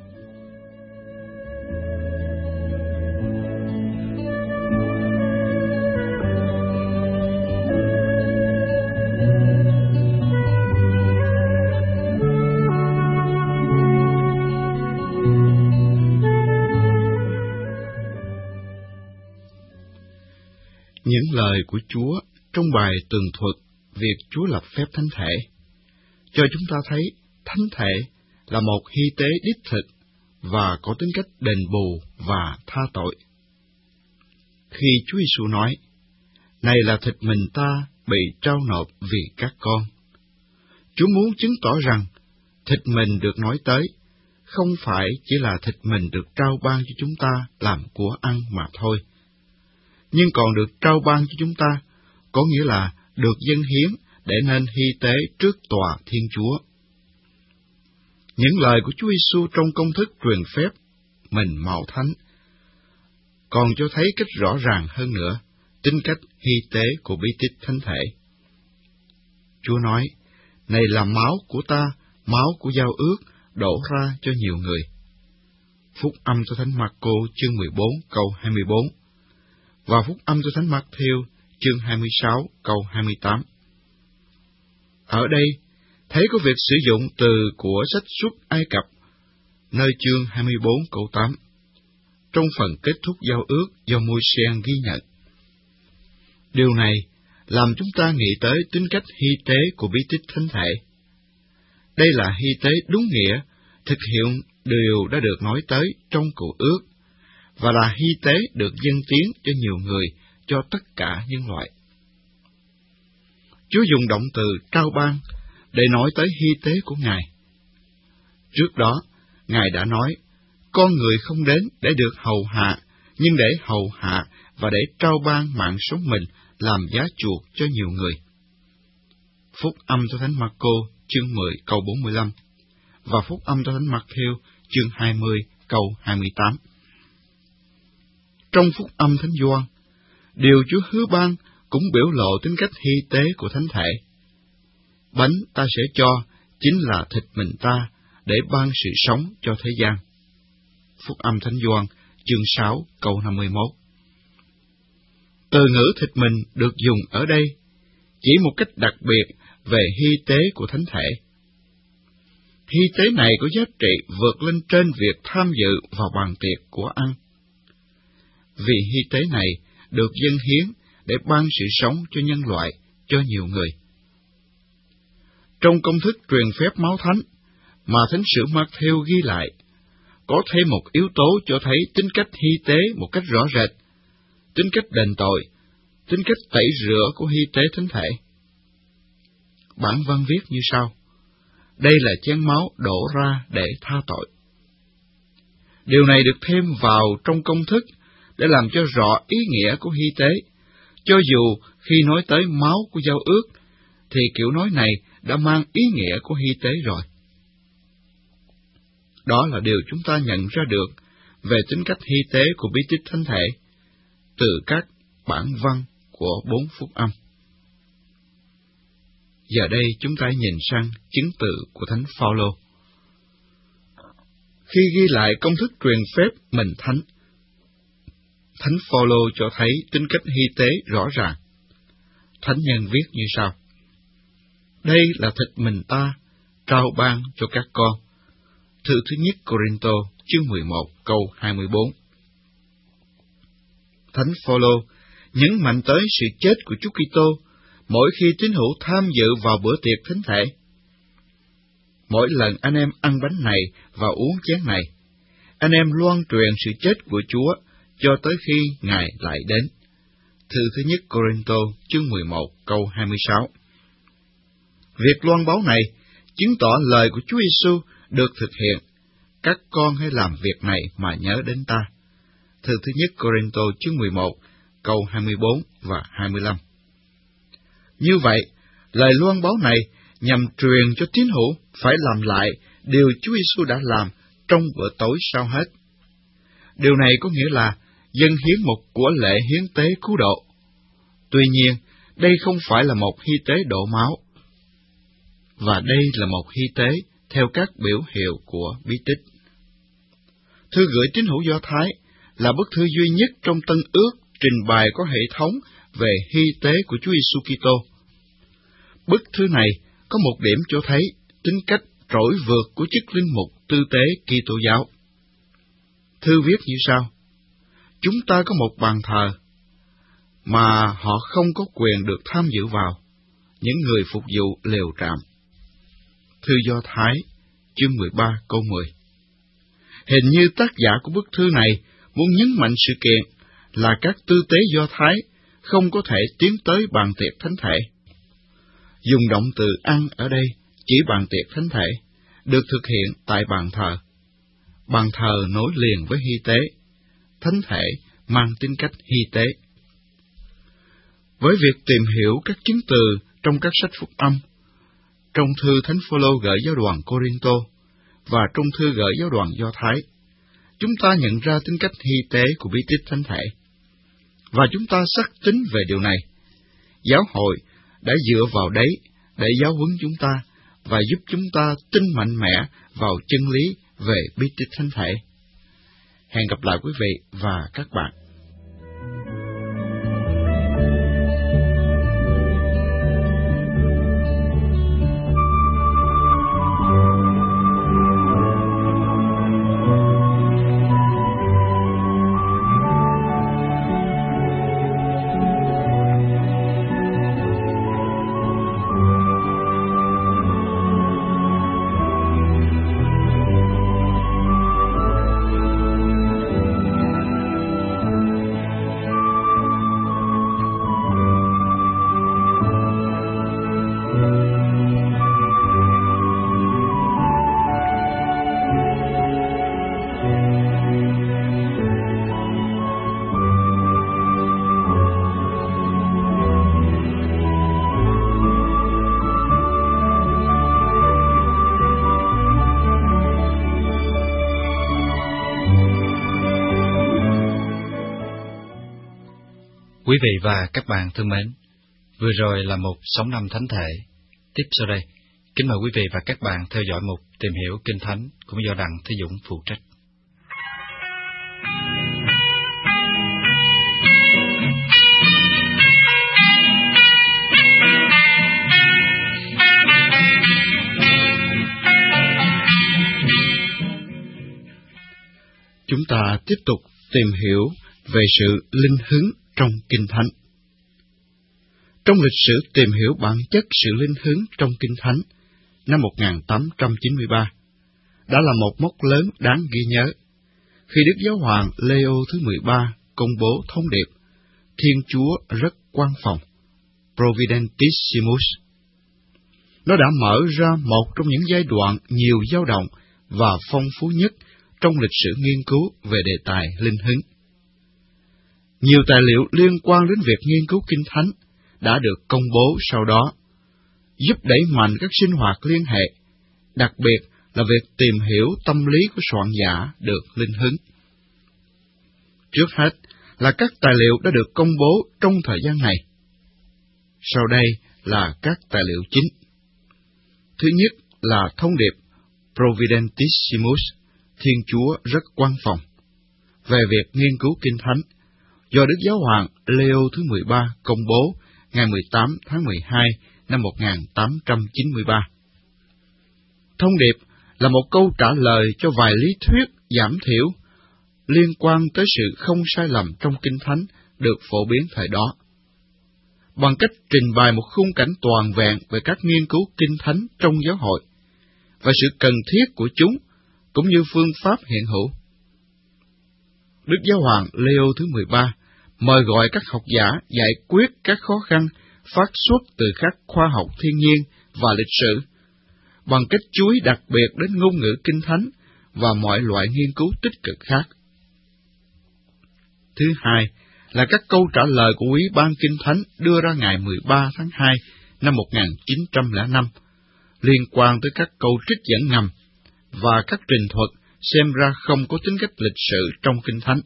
những lời của Chúa trong bài tường thuật việc Chúa lập phép thánh thể, cho chúng ta thấy thánh thể là một hy tế đích thực và có tính cách đền bù và tha tội. Khi Chúa Giêsu nói, này là thịt mình ta bị trao nộp vì các con, Chúa muốn chứng tỏ rằng thịt mình được nói tới không phải chỉ là thịt mình được trao ban cho chúng ta làm của ăn mà thôi, nhưng còn được trao ban cho chúng ta, có nghĩa là được dâng hiến để nên hy tế trước tòa Thiên Chúa. Những lời của Chúa Giêsu trong công thức truyền phép mình mạo thánh còn cho thấy cách rõ ràng hơn nữa tính cách hy tế của bí tích thánh thể. Chúa nói, này là máu của ta, máu của giao ước đổ ra cho nhiều người. Phúc âm cho Thánh Mác-cô chương mười bốn câu hai mươi bốn và Phúc âm cho Thánh Mát-thêu chương hai mươi sáu câu hai mươi tám. Ở đây thấy có việc sử dụng từ của sách Xuất Ai Cập, nơi chương hai mươi bốn câu tám, trong phần kết thúc giao ước do Môi-se ghi nhận. Điều này làm chúng ta nghĩ tới tính cách hy tế của bí tích thánh thể. Đây là hy tế đúng nghĩa, thực hiện điều đã được nói tới trong Cựu Ước, và là hy tế được dâng tiến cho nhiều người, cho tất cả nhân loại. Chúa dùng động từ trao ban để nói tới hy tế của Ngài. Trước đó, Ngài đã nói, con người không đến để được hầu hạ, nhưng để hầu hạ và để trao ban mạng sống mình làm giá chuộc cho nhiều người. Phúc âm cho Thánh Mác-cô chương mười câu bốn mươi lăm và Phúc âm cho Thánh Mát-thêu chương hai mươi câu hai mươi tám. Trong Phúc âm Thánh Gioan, điều Chúa hứa ban cũng biểu lộ tính cách hy tế của thánh thể. Bánh ta sẽ cho chính là thịt mình ta để ban sự sống cho thế gian. Phúc âm Thánh Gioan chương sáu câu năm mươi mốt. Từ ngữ thịt mình được dùng ở đây chỉ một cách đặc biệt về hy tế của thánh thể. Hy tế này có giá trị vượt lên trên việc tham dự vào bàn tiệc của ăn. Vì hy tế này được dâng hiến để ban sự sống cho nhân loại, cho nhiều người. Trong công thức truyền phép máu thánh mà Thánh sử Mát-thêu ghi lại, có thêm một yếu tố cho thấy tính cách hy tế một cách rõ rệt, tính cách đền tội, tính cách tẩy rửa của hy tế thánh thể. Bản văn viết như sau: đây là chén máu đổ ra để tha tội. Điều này được thêm vào trong công thức để làm cho rõ ý nghĩa của hy tế, cho dù khi nói tới máu của giao ước, thì kiểu nói này đã mang ý nghĩa của hy tế rồi. Đó là điều chúng ta nhận ra được về tính cách hy tế của bí tích thánh thể từ các bản văn của bốn phúc âm. Giờ đây chúng ta nhìn sang chứng tự của Thánh Phao-lô. Khi ghi lại công thức truyền phép mình thánh, Thánh Phao-lô cho thấy tính cách hy tế rõ ràng. Thánh nhân viết như sau: đây là thịt mình ta, trao ban cho các con. Thư thứ nhất Cô-rinh-tô chương mười một câu hai mươi bốn. Thánh Phao-lô nhấn mạnh tới sự chết của Chúa Kitô mỗi khi tín hữu tham dự vào bữa tiệc thánh thể. Mỗi lần anh em ăn bánh này và uống chén này, anh em loan truyền sự chết của Chúa cho tới khi Ngài lại đến. Thư thứ nhất Cô-rinh-tô chương mười một câu hai mươi sáu. Việc loan báo này chứng tỏ lời của Chúa Giêsu được thực hiện. Các con hãy làm việc này mà nhớ đến ta. Thư thứ nhất Cô-rinh-tô chương mười một câu hai mươi bốn và hai mươi lăm. Như vậy, lời loan báo này nhằm truyền cho tín hữu phải làm lại điều Chúa Giêsu đã làm trong bữa tối sau hết. Điều này có nghĩa là dâng hiến một của lễ hiến tế cứu độ. Tuy nhiên, đây không phải là một hy tế đổ máu, và đây là một hy tế theo các biểu hiệu của bí tích. Thư gửi tín hữu Do Thái là bức thư duy nhất trong Tân Ước trình bày có hệ thống về hy tế của Chúa Giêsu Kitô. Bức thư này có một điểm cho thấy tính cách trỗi vượt của chức linh mục tư tế Kitô giáo. Thư viết như sau: chúng ta có một bàn thờ, mà họ không có quyền được tham dự vào, những người phục vụ lều trạm. Thư Do Thái, chương mười ba câu mười. Hình như tác giả của bức thư này muốn nhấn mạnh sự kiện là các tư tế Do Thái không có thể tiến tới bàn tiệc thánh thể. Dùng động từ ăn ở đây chỉ bàn tiệc thánh thể, được thực hiện tại bàn thờ. Bàn thờ nối liền với hy tế, thánh thể mang tính cách hy tế. Với việc tìm hiểu các chứng từ trong các sách phúc âm, trong thư Thánh Phaolô gửi giáo đoàn Cô-rinh-tô và trong thư gửi giáo đoàn Do Thái, chúng ta nhận ra tính cách hy tế của bí tích thánh thể. Và chúng ta xác tín về điều này. Giáo hội đã dựa vào đấy để giáo huấn chúng ta và giúp chúng ta tin mạnh mẽ vào chân lý về bí tích thánh thể. Hẹn gặp lại quý vị và các bạn. Quý vị và các bạn thân mến, vừa rồi là một Sống Năm Thánh Thể. Tiếp sau đây, kính mời quý vị và các bạn theo dõi mục Tìm Hiểu Kinh Thánh cũng do Đặng Thế Dũng phụ trách. Chúng ta tiếp tục tìm hiểu về sự linh hướng trong Kinh Thánh. Trong lịch sử tìm hiểu bản chất sự linh hướng trong Kinh Thánh, năm một nghìn tám trăm chín mươi ba đã là một mốc lớn đáng ghi nhớ, khi Đức Giáo hoàng Leo thứ mười ba công bố thông điệp Thiên Chúa rất quan phòng, Providentissimus. Nó đã mở ra một trong những giai đoạn nhiều dao động và phong phú nhất trong lịch sử nghiên cứu về đề tài linh hướng. Nhiều tài liệu liên quan đến việc nghiên cứu Kinh Thánh đã được công bố sau đó, giúp đẩy mạnh các sinh hoạt liên hệ, đặc biệt là việc tìm hiểu tâm lý của soạn giả được linh hướng. Trước hết là các tài liệu đã được công bố trong thời gian này. Sau đây là các tài liệu chính. Thứ nhất là thông điệp Providentissimus, Thiên Chúa rất quan phòng, về việc nghiên cứu Kinh Thánh, do Đức Giáo hoàng Leo thứ mười ba công bố ngày mười tám tháng mười hai năm một nghìn tám trăm chín mươi ba. Thông điệp là một câu trả lời cho vài lý thuyết giảm thiểu liên quan tới sự không sai lầm trong Kinh Thánh được phổ biến thời đó, bằng cách trình bày một khung cảnh toàn vẹn về các nghiên cứu Kinh Thánh trong giáo hội và sự cần thiết của chúng, cũng như phương pháp hiện hữu. Đức Giáo hoàng Leo thứ mười ba mời gọi các học giả giải quyết các khó khăn phát xuất từ các khoa học thiên nhiên và lịch sử, bằng cách chú ý đặc biệt đến ngôn ngữ Kinh Thánh và mọi loại nghiên cứu tích cực khác. Thứ hai là các câu trả lời của Ủy ban Kinh Thánh đưa ra ngày mười ba tháng hai năm một nghìn chín trăm lẻ năm, liên quan tới các câu trích dẫn ngầm và các trình thuật xem ra không có tính cách lịch sự trong Kinh Thánh.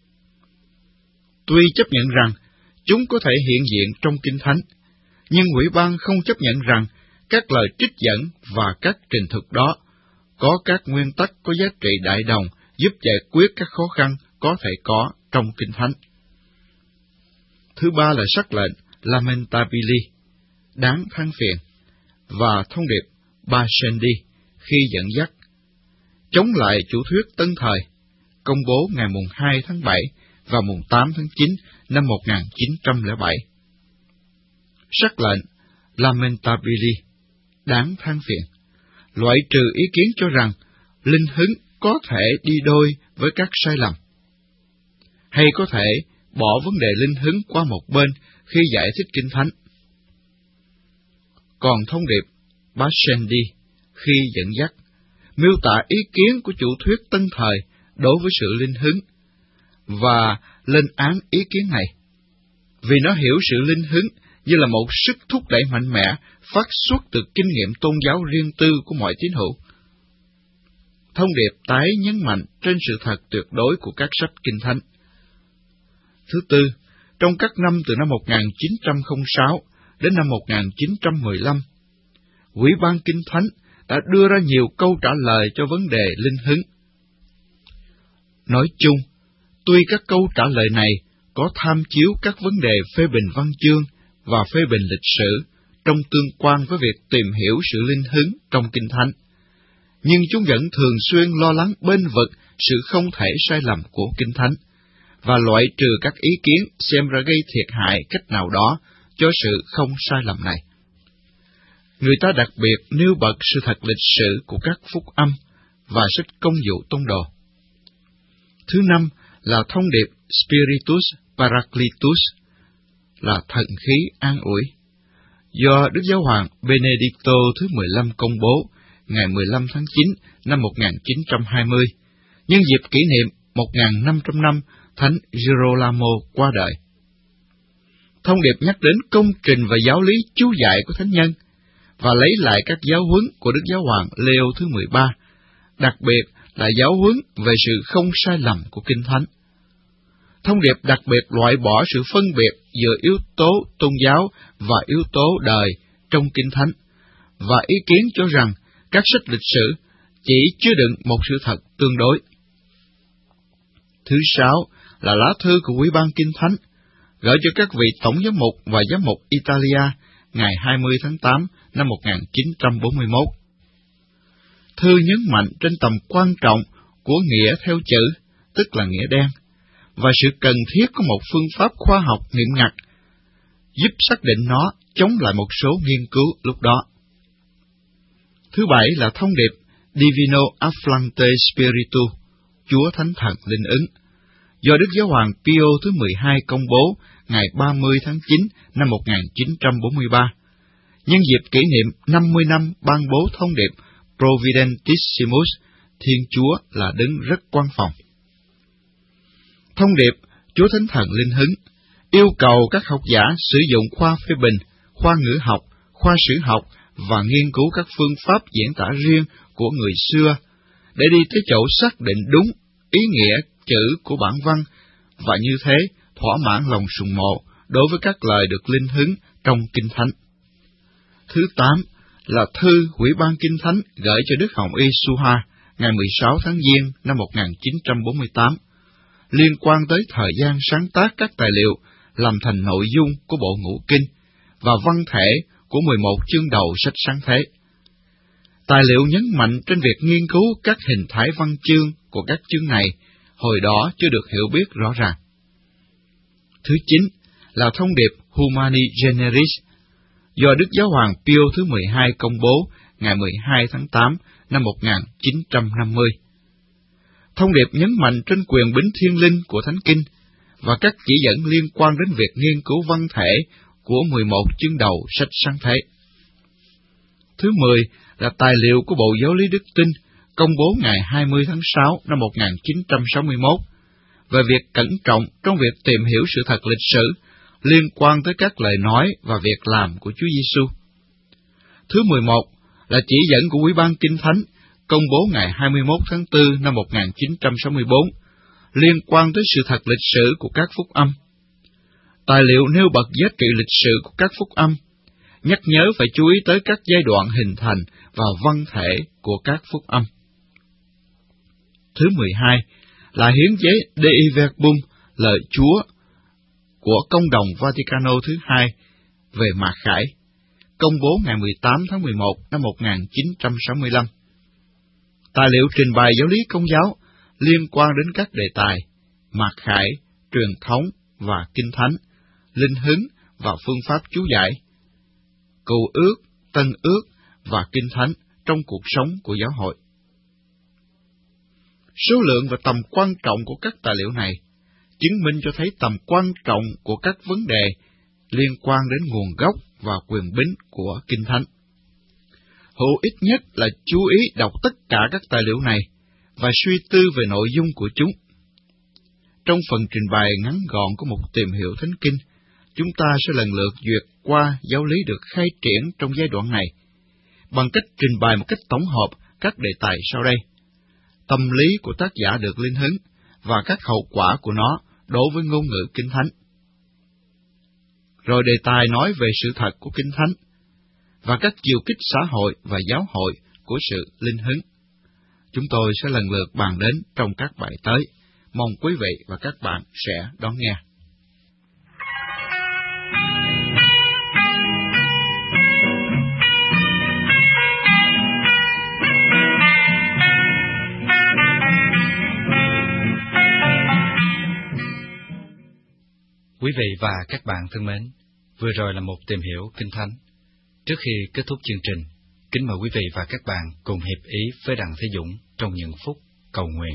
Tuy chấp nhận rằng chúng có thể hiện diện trong Kinh Thánh, nhưng Ủy ban không chấp nhận rằng các lời trích dẫn và các trình thuật đó có các nguyên tắc có giá trị đại đồng giúp giải quyết các khó khăn có thể có trong Kinh Thánh. Thứ ba là sắc lệnh Lamentabili, đáng than phiền, và thông điệp Pascendi khi dẫn dắt, chống lại chủ thuyết tân thời, công bố ngày hai tháng bảy vào mùng tám tháng chín năm một nghìn chín trăm lẻ bảy. Sắc lệnh Lamentabili, đáng than phiền, loại trừ ý kiến cho rằng linh hứng có thể đi đôi với các sai lầm, hay có thể bỏ vấn đề linh hứng qua một bên khi giải thích Kinh Thánh. Còn thông điệp Pascendi khi dẫn dắt, miêu tả ý kiến của chủ thuyết tân thời đối với sự linh hứng, và lên án ý kiến này, vì nó hiểu sự linh hứng như là một sức thúc đẩy mạnh mẽ phát xuất từ kinh nghiệm tôn giáo riêng tư của mọi tín hữu. Thông điệp tái nhấn mạnh trên sự thật tuyệt đối của các sách Kinh Thánh. Thứ tư, trong các năm từ năm một nghìn chín trăm lẻ sáu đến năm một nghìn chín trăm mười lăm, Ủy ban Kinh Thánh đã đưa ra nhiều câu trả lời cho vấn đề linh hứng. Nói chung, tuy các câu trả lời này có tham chiếu các vấn đề phê bình văn chương và phê bình lịch sử trong tương quan với việc tìm hiểu sự linh hứng trong Kinh Thánh, nhưng chúng vẫn thường xuyên lo lắng bênh vực sự không thể sai lầm của Kinh Thánh, và loại trừ các ý kiến xem ra gây thiệt hại cách nào đó cho sự không sai lầm này. Người ta đặc biệt nêu bật sự thật lịch sử của các phúc âm và sách công vụ tông đồ. Thứ năm là thông điệp Spiritus Paracletus, là thần khí an ủi, do Đức Giáo hoàng Benedicto thứ mười lăm công bố ngày mười lăm tháng chín năm một nghìn chín trăm hai mươi, nhân dịp kỷ niệm một nghìn năm trăm năm Thánh Girolamo qua đời. Thông điệp nhắc đến công trình và giáo lý chú dạy của Thánh nhân, và lấy lại các giáo huấn của Đức Giáo hoàng Leo thứ mười ba, đặc biệt là giáo huấn về sự không sai lầm của Kinh Thánh. Thông điệp đặc biệt loại bỏ sự phân biệt giữa yếu tố tôn giáo và yếu tố đời trong Kinh Thánh, và ý kiến cho rằng các sách lịch sử chỉ chứa đựng một sự thật tương đối. Thứ sáu là lá thư của Ủy ban Kinh Thánh, gửi cho các vị tổng giám mục và giám mục Italia ngày hai mươi tháng tám năm một nghìn chín trăm bốn mươi mốt. Thư nhấn mạnh trên tầm quan trọng của nghĩa theo chữ, tức là nghĩa đen, và sự cần thiết có một phương pháp khoa học nghiêm ngặt, giúp xác định nó chống lại một số nghiên cứu lúc đó. Thứ bảy là thông điệp Divino Afflante Spiritu, Chúa Thánh Thần Linh ứng, do Đức Giáo hoàng Pio thứ mười hai công bố ngày ba mươi tháng chín năm một nghìn chín trăm bốn mươi ba, nhân dịp kỷ niệm năm mươi năm ban bố thông điệp Providentissimus, Thiên Chúa là đấng rất quan phòng. Thông điệp Chúa Thánh Thần Linh hứng yêu cầu các học giả sử dụng khoa phê bình, khoa ngữ học, khoa sử học và nghiên cứu các phương pháp diễn tả riêng của người xưa để đi tới chỗ xác định đúng ý nghĩa chữ của bản văn, và như thế thỏa mãn lòng sùng mộ đối với các lời được linh hứng trong Kinh Thánh. Thứ tám là thư Ủy ban Kinh Thánh gửi cho Đức Hồng Y Suha ngày mười sáu tháng Giêng năm một nghìn chín trăm bốn mươi tám, liên quan tới thời gian sáng tác các tài liệu làm thành nội dung của bộ Ngũ Kinh và văn thể của mười một chương đầu sách Sáng Thế. Tài liệu nhấn mạnh trên việc nghiên cứu các hình thái văn chương của các chương này hồi đó chưa được hiểu biết rõ ràng. Thứ chín là thông điệp Humani Generis, do Đức Giáo hoàng Pio thứ mười hai công bố ngày mười hai tháng tám năm một nghìn chín trăm năm mươi. Thông điệp nhấn mạnh trên quyền bính thiên linh của Thánh Kinh và các chỉ dẫn liên quan đến việc nghiên cứu văn thể của mười một chương đầu sách Sáng Thế. Thứ mười là tài liệu của Bộ Giáo lý Đức Tin công bố ngày hai mươi tháng sáu năm một nghìn chín trăm sáu mươi mốt về việc cẩn trọng trong việc tìm hiểu sự thật lịch sử liên quan tới các lời nói và việc làm của Chúa Giêsu. Thứ mười một là chỉ dẫn của Ủy ban Kinh Thánh công bố ngày hai mươi mốt tháng tư năm một nghìn chín trăm sáu mươi bốn liên quan tới sự thật lịch sử của các phúc âm. Tài liệu nêu bật giá trị lịch sử của các phúc âm, nhắc nhớ phải chú ý tới các giai đoạn hình thành và văn thể của các phúc âm. Thứ mười hai là hiến giấy Dei Verbum, lời Chúa, của Công đồng Vaticano thứ hai về Mạc Khải, công bố ngày mười tám tháng mười một năm một nghìn chín trăm sáu mươi lăm. Tài liệu trình bày giáo lý Công giáo liên quan đến các đề tài Mạc Khải, truyền thống và kinh thánh, linh huấn và phương pháp chú giải, Cựu ước, Tân ước và kinh thánh trong cuộc sống của giáo hội. Số lượng và tầm quan trọng của các tài liệu này chứng minh cho thấy tầm quan trọng của các vấn đề liên quan đến nguồn gốc và quyền bính của kinh thánh. Hữu ích nhất là chú ý đọc tất cả các tài liệu này và suy tư về nội dung của chúng. Trong phần trình bày ngắn gọn của một tìm hiểu thánh kinh, chúng ta sẽ lần lượt duyệt qua giáo lý được khai triển trong giai đoạn này, bằng cách trình bày một cách tổng hợp các đề tài sau đây: tâm lý của tác giả được linh huấn và các hậu quả của nó đối với ngôn ngữ kinh thánh. Rồi đề tài nói về sự thật của kinh thánh và các chiều kích xã hội và giáo hội của sự linh huấn. Chúng tôi sẽ lần lượt bàn đến trong các bài tới. Mong quý vị và các bạn sẽ đón nghe. Quý vị và các bạn thân mến, vừa rồi là một tìm hiểu kinh thánh. Trước khi kết thúc chương trình, kính mời quý vị và các bạn cùng hiệp ý với Đặng Thế Dũng trong những phút cầu nguyện.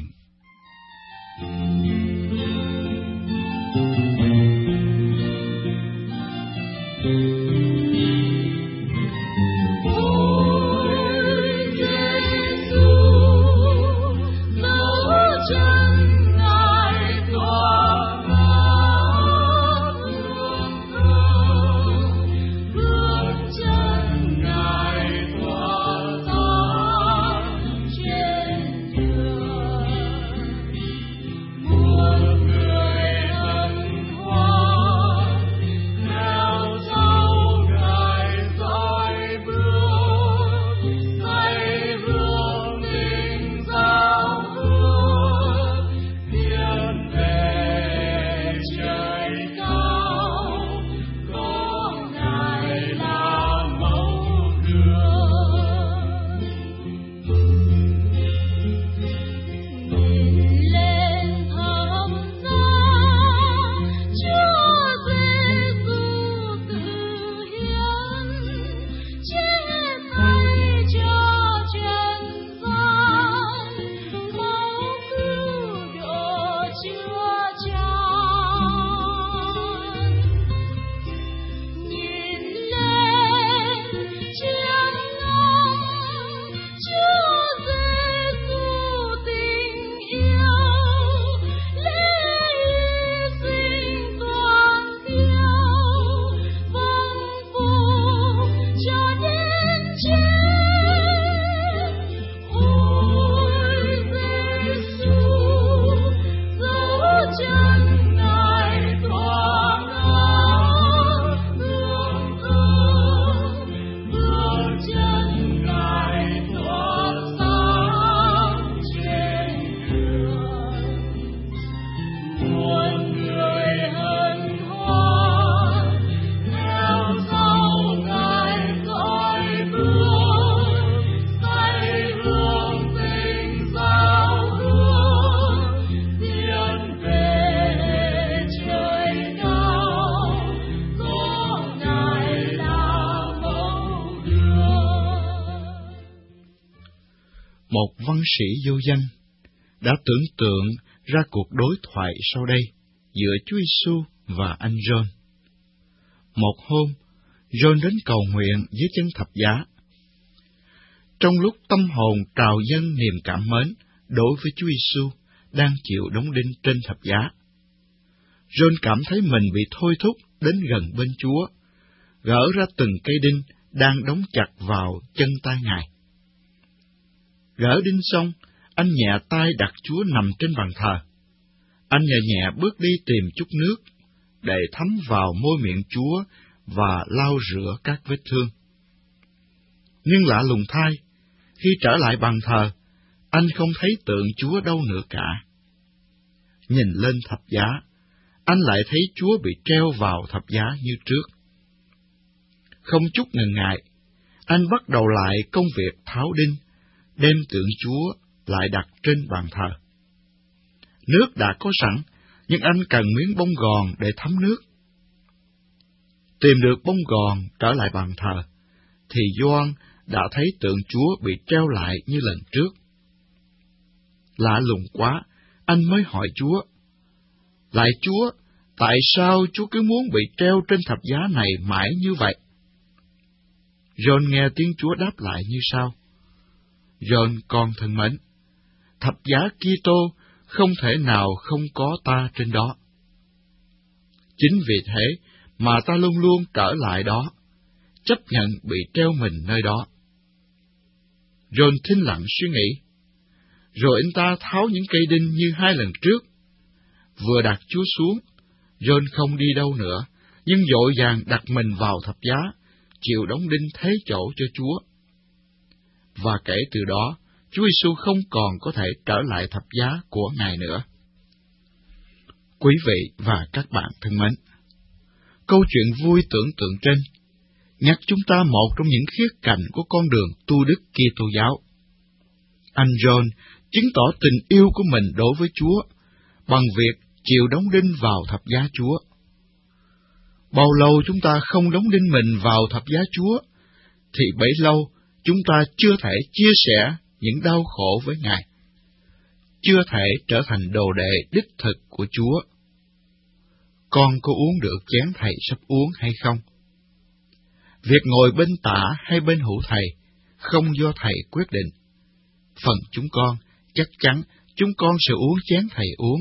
Một văn sĩ vô danh đã tưởng tượng ra cuộc đối thoại sau đây giữa Chúa Giêsu và anh John. Một hôm, John đến cầu nguyện dưới chân thập giá. Trong lúc tâm hồn trào dâng niềm cảm mến đối với Chúa Giêsu đang chịu đóng đinh trên thập giá, John cảm thấy mình bị thôi thúc đến gần bên Chúa, gỡ ra từng cây đinh đang đóng chặt vào chân tay Ngài. Gỡ đinh xong, anh nhẹ tay đặt Chúa nằm trên bàn thờ. Anh nhẹ nhẹ bước đi tìm chút nước để thấm vào môi miệng Chúa và lau rửa các vết thương. Nhưng lạ lùng thay, khi trở lại bàn thờ, anh không thấy tượng Chúa đâu nữa cả. Nhìn lên thập giá, anh lại thấy Chúa bị treo vào thập giá như trước. Không chút ngần ngại, anh bắt đầu lại công việc tháo đinh, đem tượng Chúa lại đặt trên bàn thờ. Nước đã có sẵn, nhưng anh cần miếng bông gòn để thấm nước. Tìm được bông gòn trở lại bàn thờ, thì Gioan đã thấy tượng Chúa bị treo lại như lần trước. Lạ lùng quá, anh mới hỏi Chúa, lại Chúa, tại sao Chúa cứ muốn bị treo trên thập giá này mãi như vậy? John nghe tiếng Chúa đáp lại như sau: John con thân mến, thập giá Kitô không thể nào không có ta trên đó. Chính vì thế mà ta luôn luôn trở lại đó, chấp nhận bị treo mình nơi đó. John thinh lặng suy nghĩ, rồi anh ta tháo những cây đinh như hai lần trước. Vừa đặt Chúa xuống, John không đi đâu nữa, nhưng vội vàng đặt mình vào thập giá, chịu đóng đinh thế chỗ cho Chúa. Và kể từ đó, Chúa Giêsu không còn có thể trở lại thập giá của Ngài nữa. Quý vị và các bạn thân mến, câu chuyện vui tưởng tượng trên nhắc chúng ta một trong những khía cạnh của con đường tu đức Kitô giáo. Anh John chứng tỏ tình yêu của mình đối với Chúa bằng việc chịu đóng đinh vào thập giá Chúa. Bao lâu chúng ta không đóng đinh mình vào thập giá Chúa, thì bấy lâu chúng ta chưa thể chia sẻ những đau khổ với Ngài, chưa thể trở thành đồ đệ đích thực của Chúa. Con có uống được chén thầy sắp uống hay không? Việc ngồi bên tả hay bên hữu thầy không do thầy quyết định. Phần chúng con, chắc chắn chúng con sẽ uống chén thầy uống.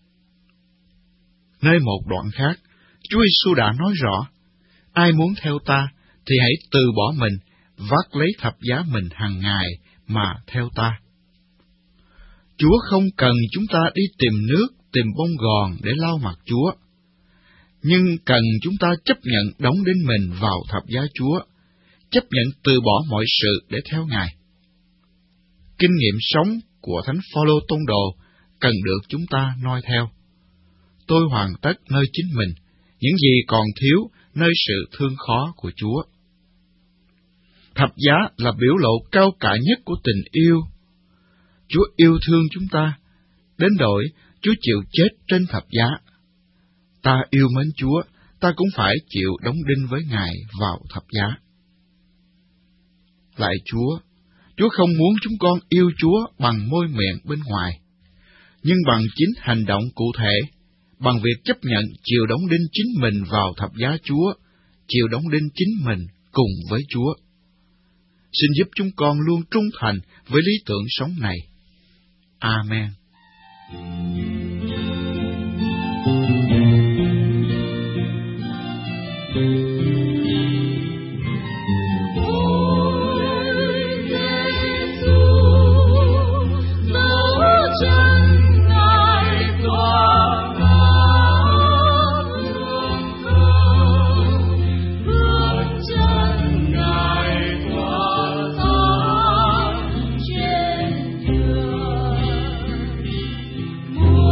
Nơi một đoạn khác, Chúa Giêsu đã nói rõ, ai muốn theo ta thì hãy từ bỏ mình, vác lấy thập giá mình hàng ngày mà theo ta. Chúa không cần chúng ta đi tìm nước, tìm bông gòn để lau mặt Chúa, nhưng cần chúng ta chấp nhận đóng đinh mình vào thập giá Chúa, chấp nhận từ bỏ mọi sự để theo Ngài. Kinh nghiệm sống của Thánh Phaolô tông đồ cần được chúng ta noi theo. Tôi hoàn tất nơi chính mình những gì còn thiếu nơi sự thương khó của Chúa. Thập giá là biểu lộ cao cả nhất của tình yêu. Chúa yêu thương chúng ta, đến nỗi Chúa chịu chết trên thập giá. Ta yêu mến Chúa, ta cũng phải chịu đóng đinh với Ngài vào thập giá. Lạy Chúa, Chúa không muốn chúng con yêu Chúa bằng môi miệng bên ngoài, nhưng bằng chính hành động cụ thể, bằng việc chấp nhận chịu đóng đinh chính mình vào thập giá Chúa, chịu đóng đinh chính mình cùng với Chúa. Xin giúp chúng con luôn trung thành với lý tưởng sống này. Amen. More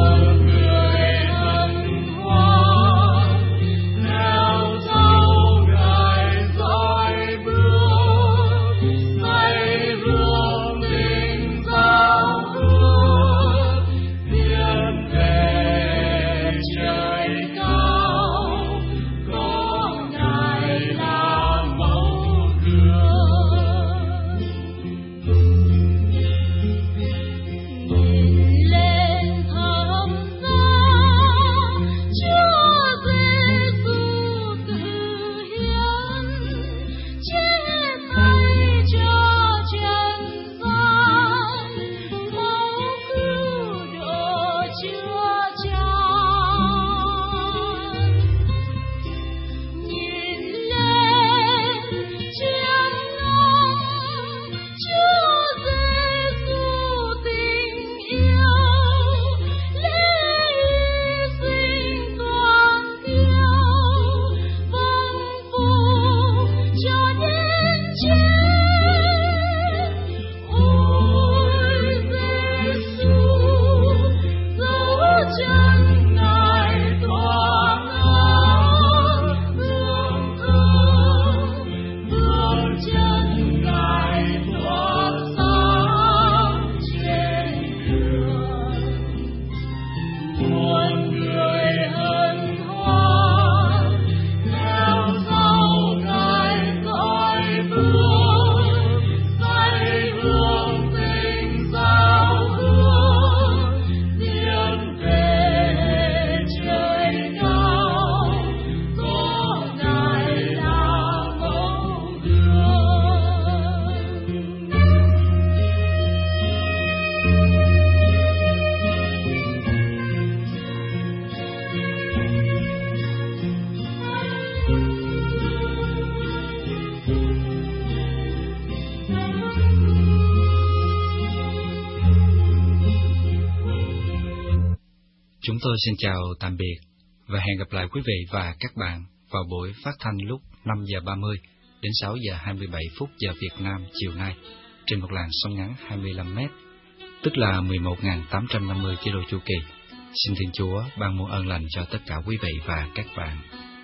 Chúng tôi xin chào tạm biệt và hẹn gặp lại quý vị và các bạn vào buổi phát thanh lúc năm giờ ba mươi đến sáu giờ hai mươi bảy phút giờ Việt Nam chiều nay trên một làn sóng ngắn hai mươi lăm mét, tức là mười một nghìn tám trăm năm mươi ki lô chu kỳ. Xin Thiên Chúa ban muôn ơn lành cho tất cả quý vị và các bạn.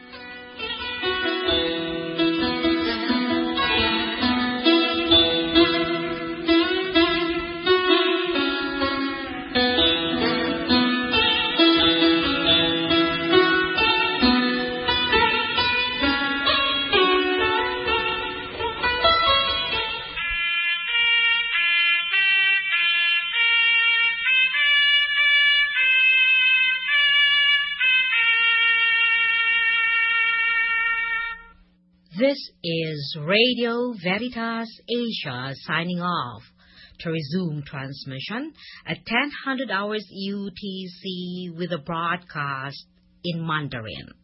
This is Radio Veritas Asia signing off. To resume transmission at ten hundred hours U T C with a broadcast in Mandarin.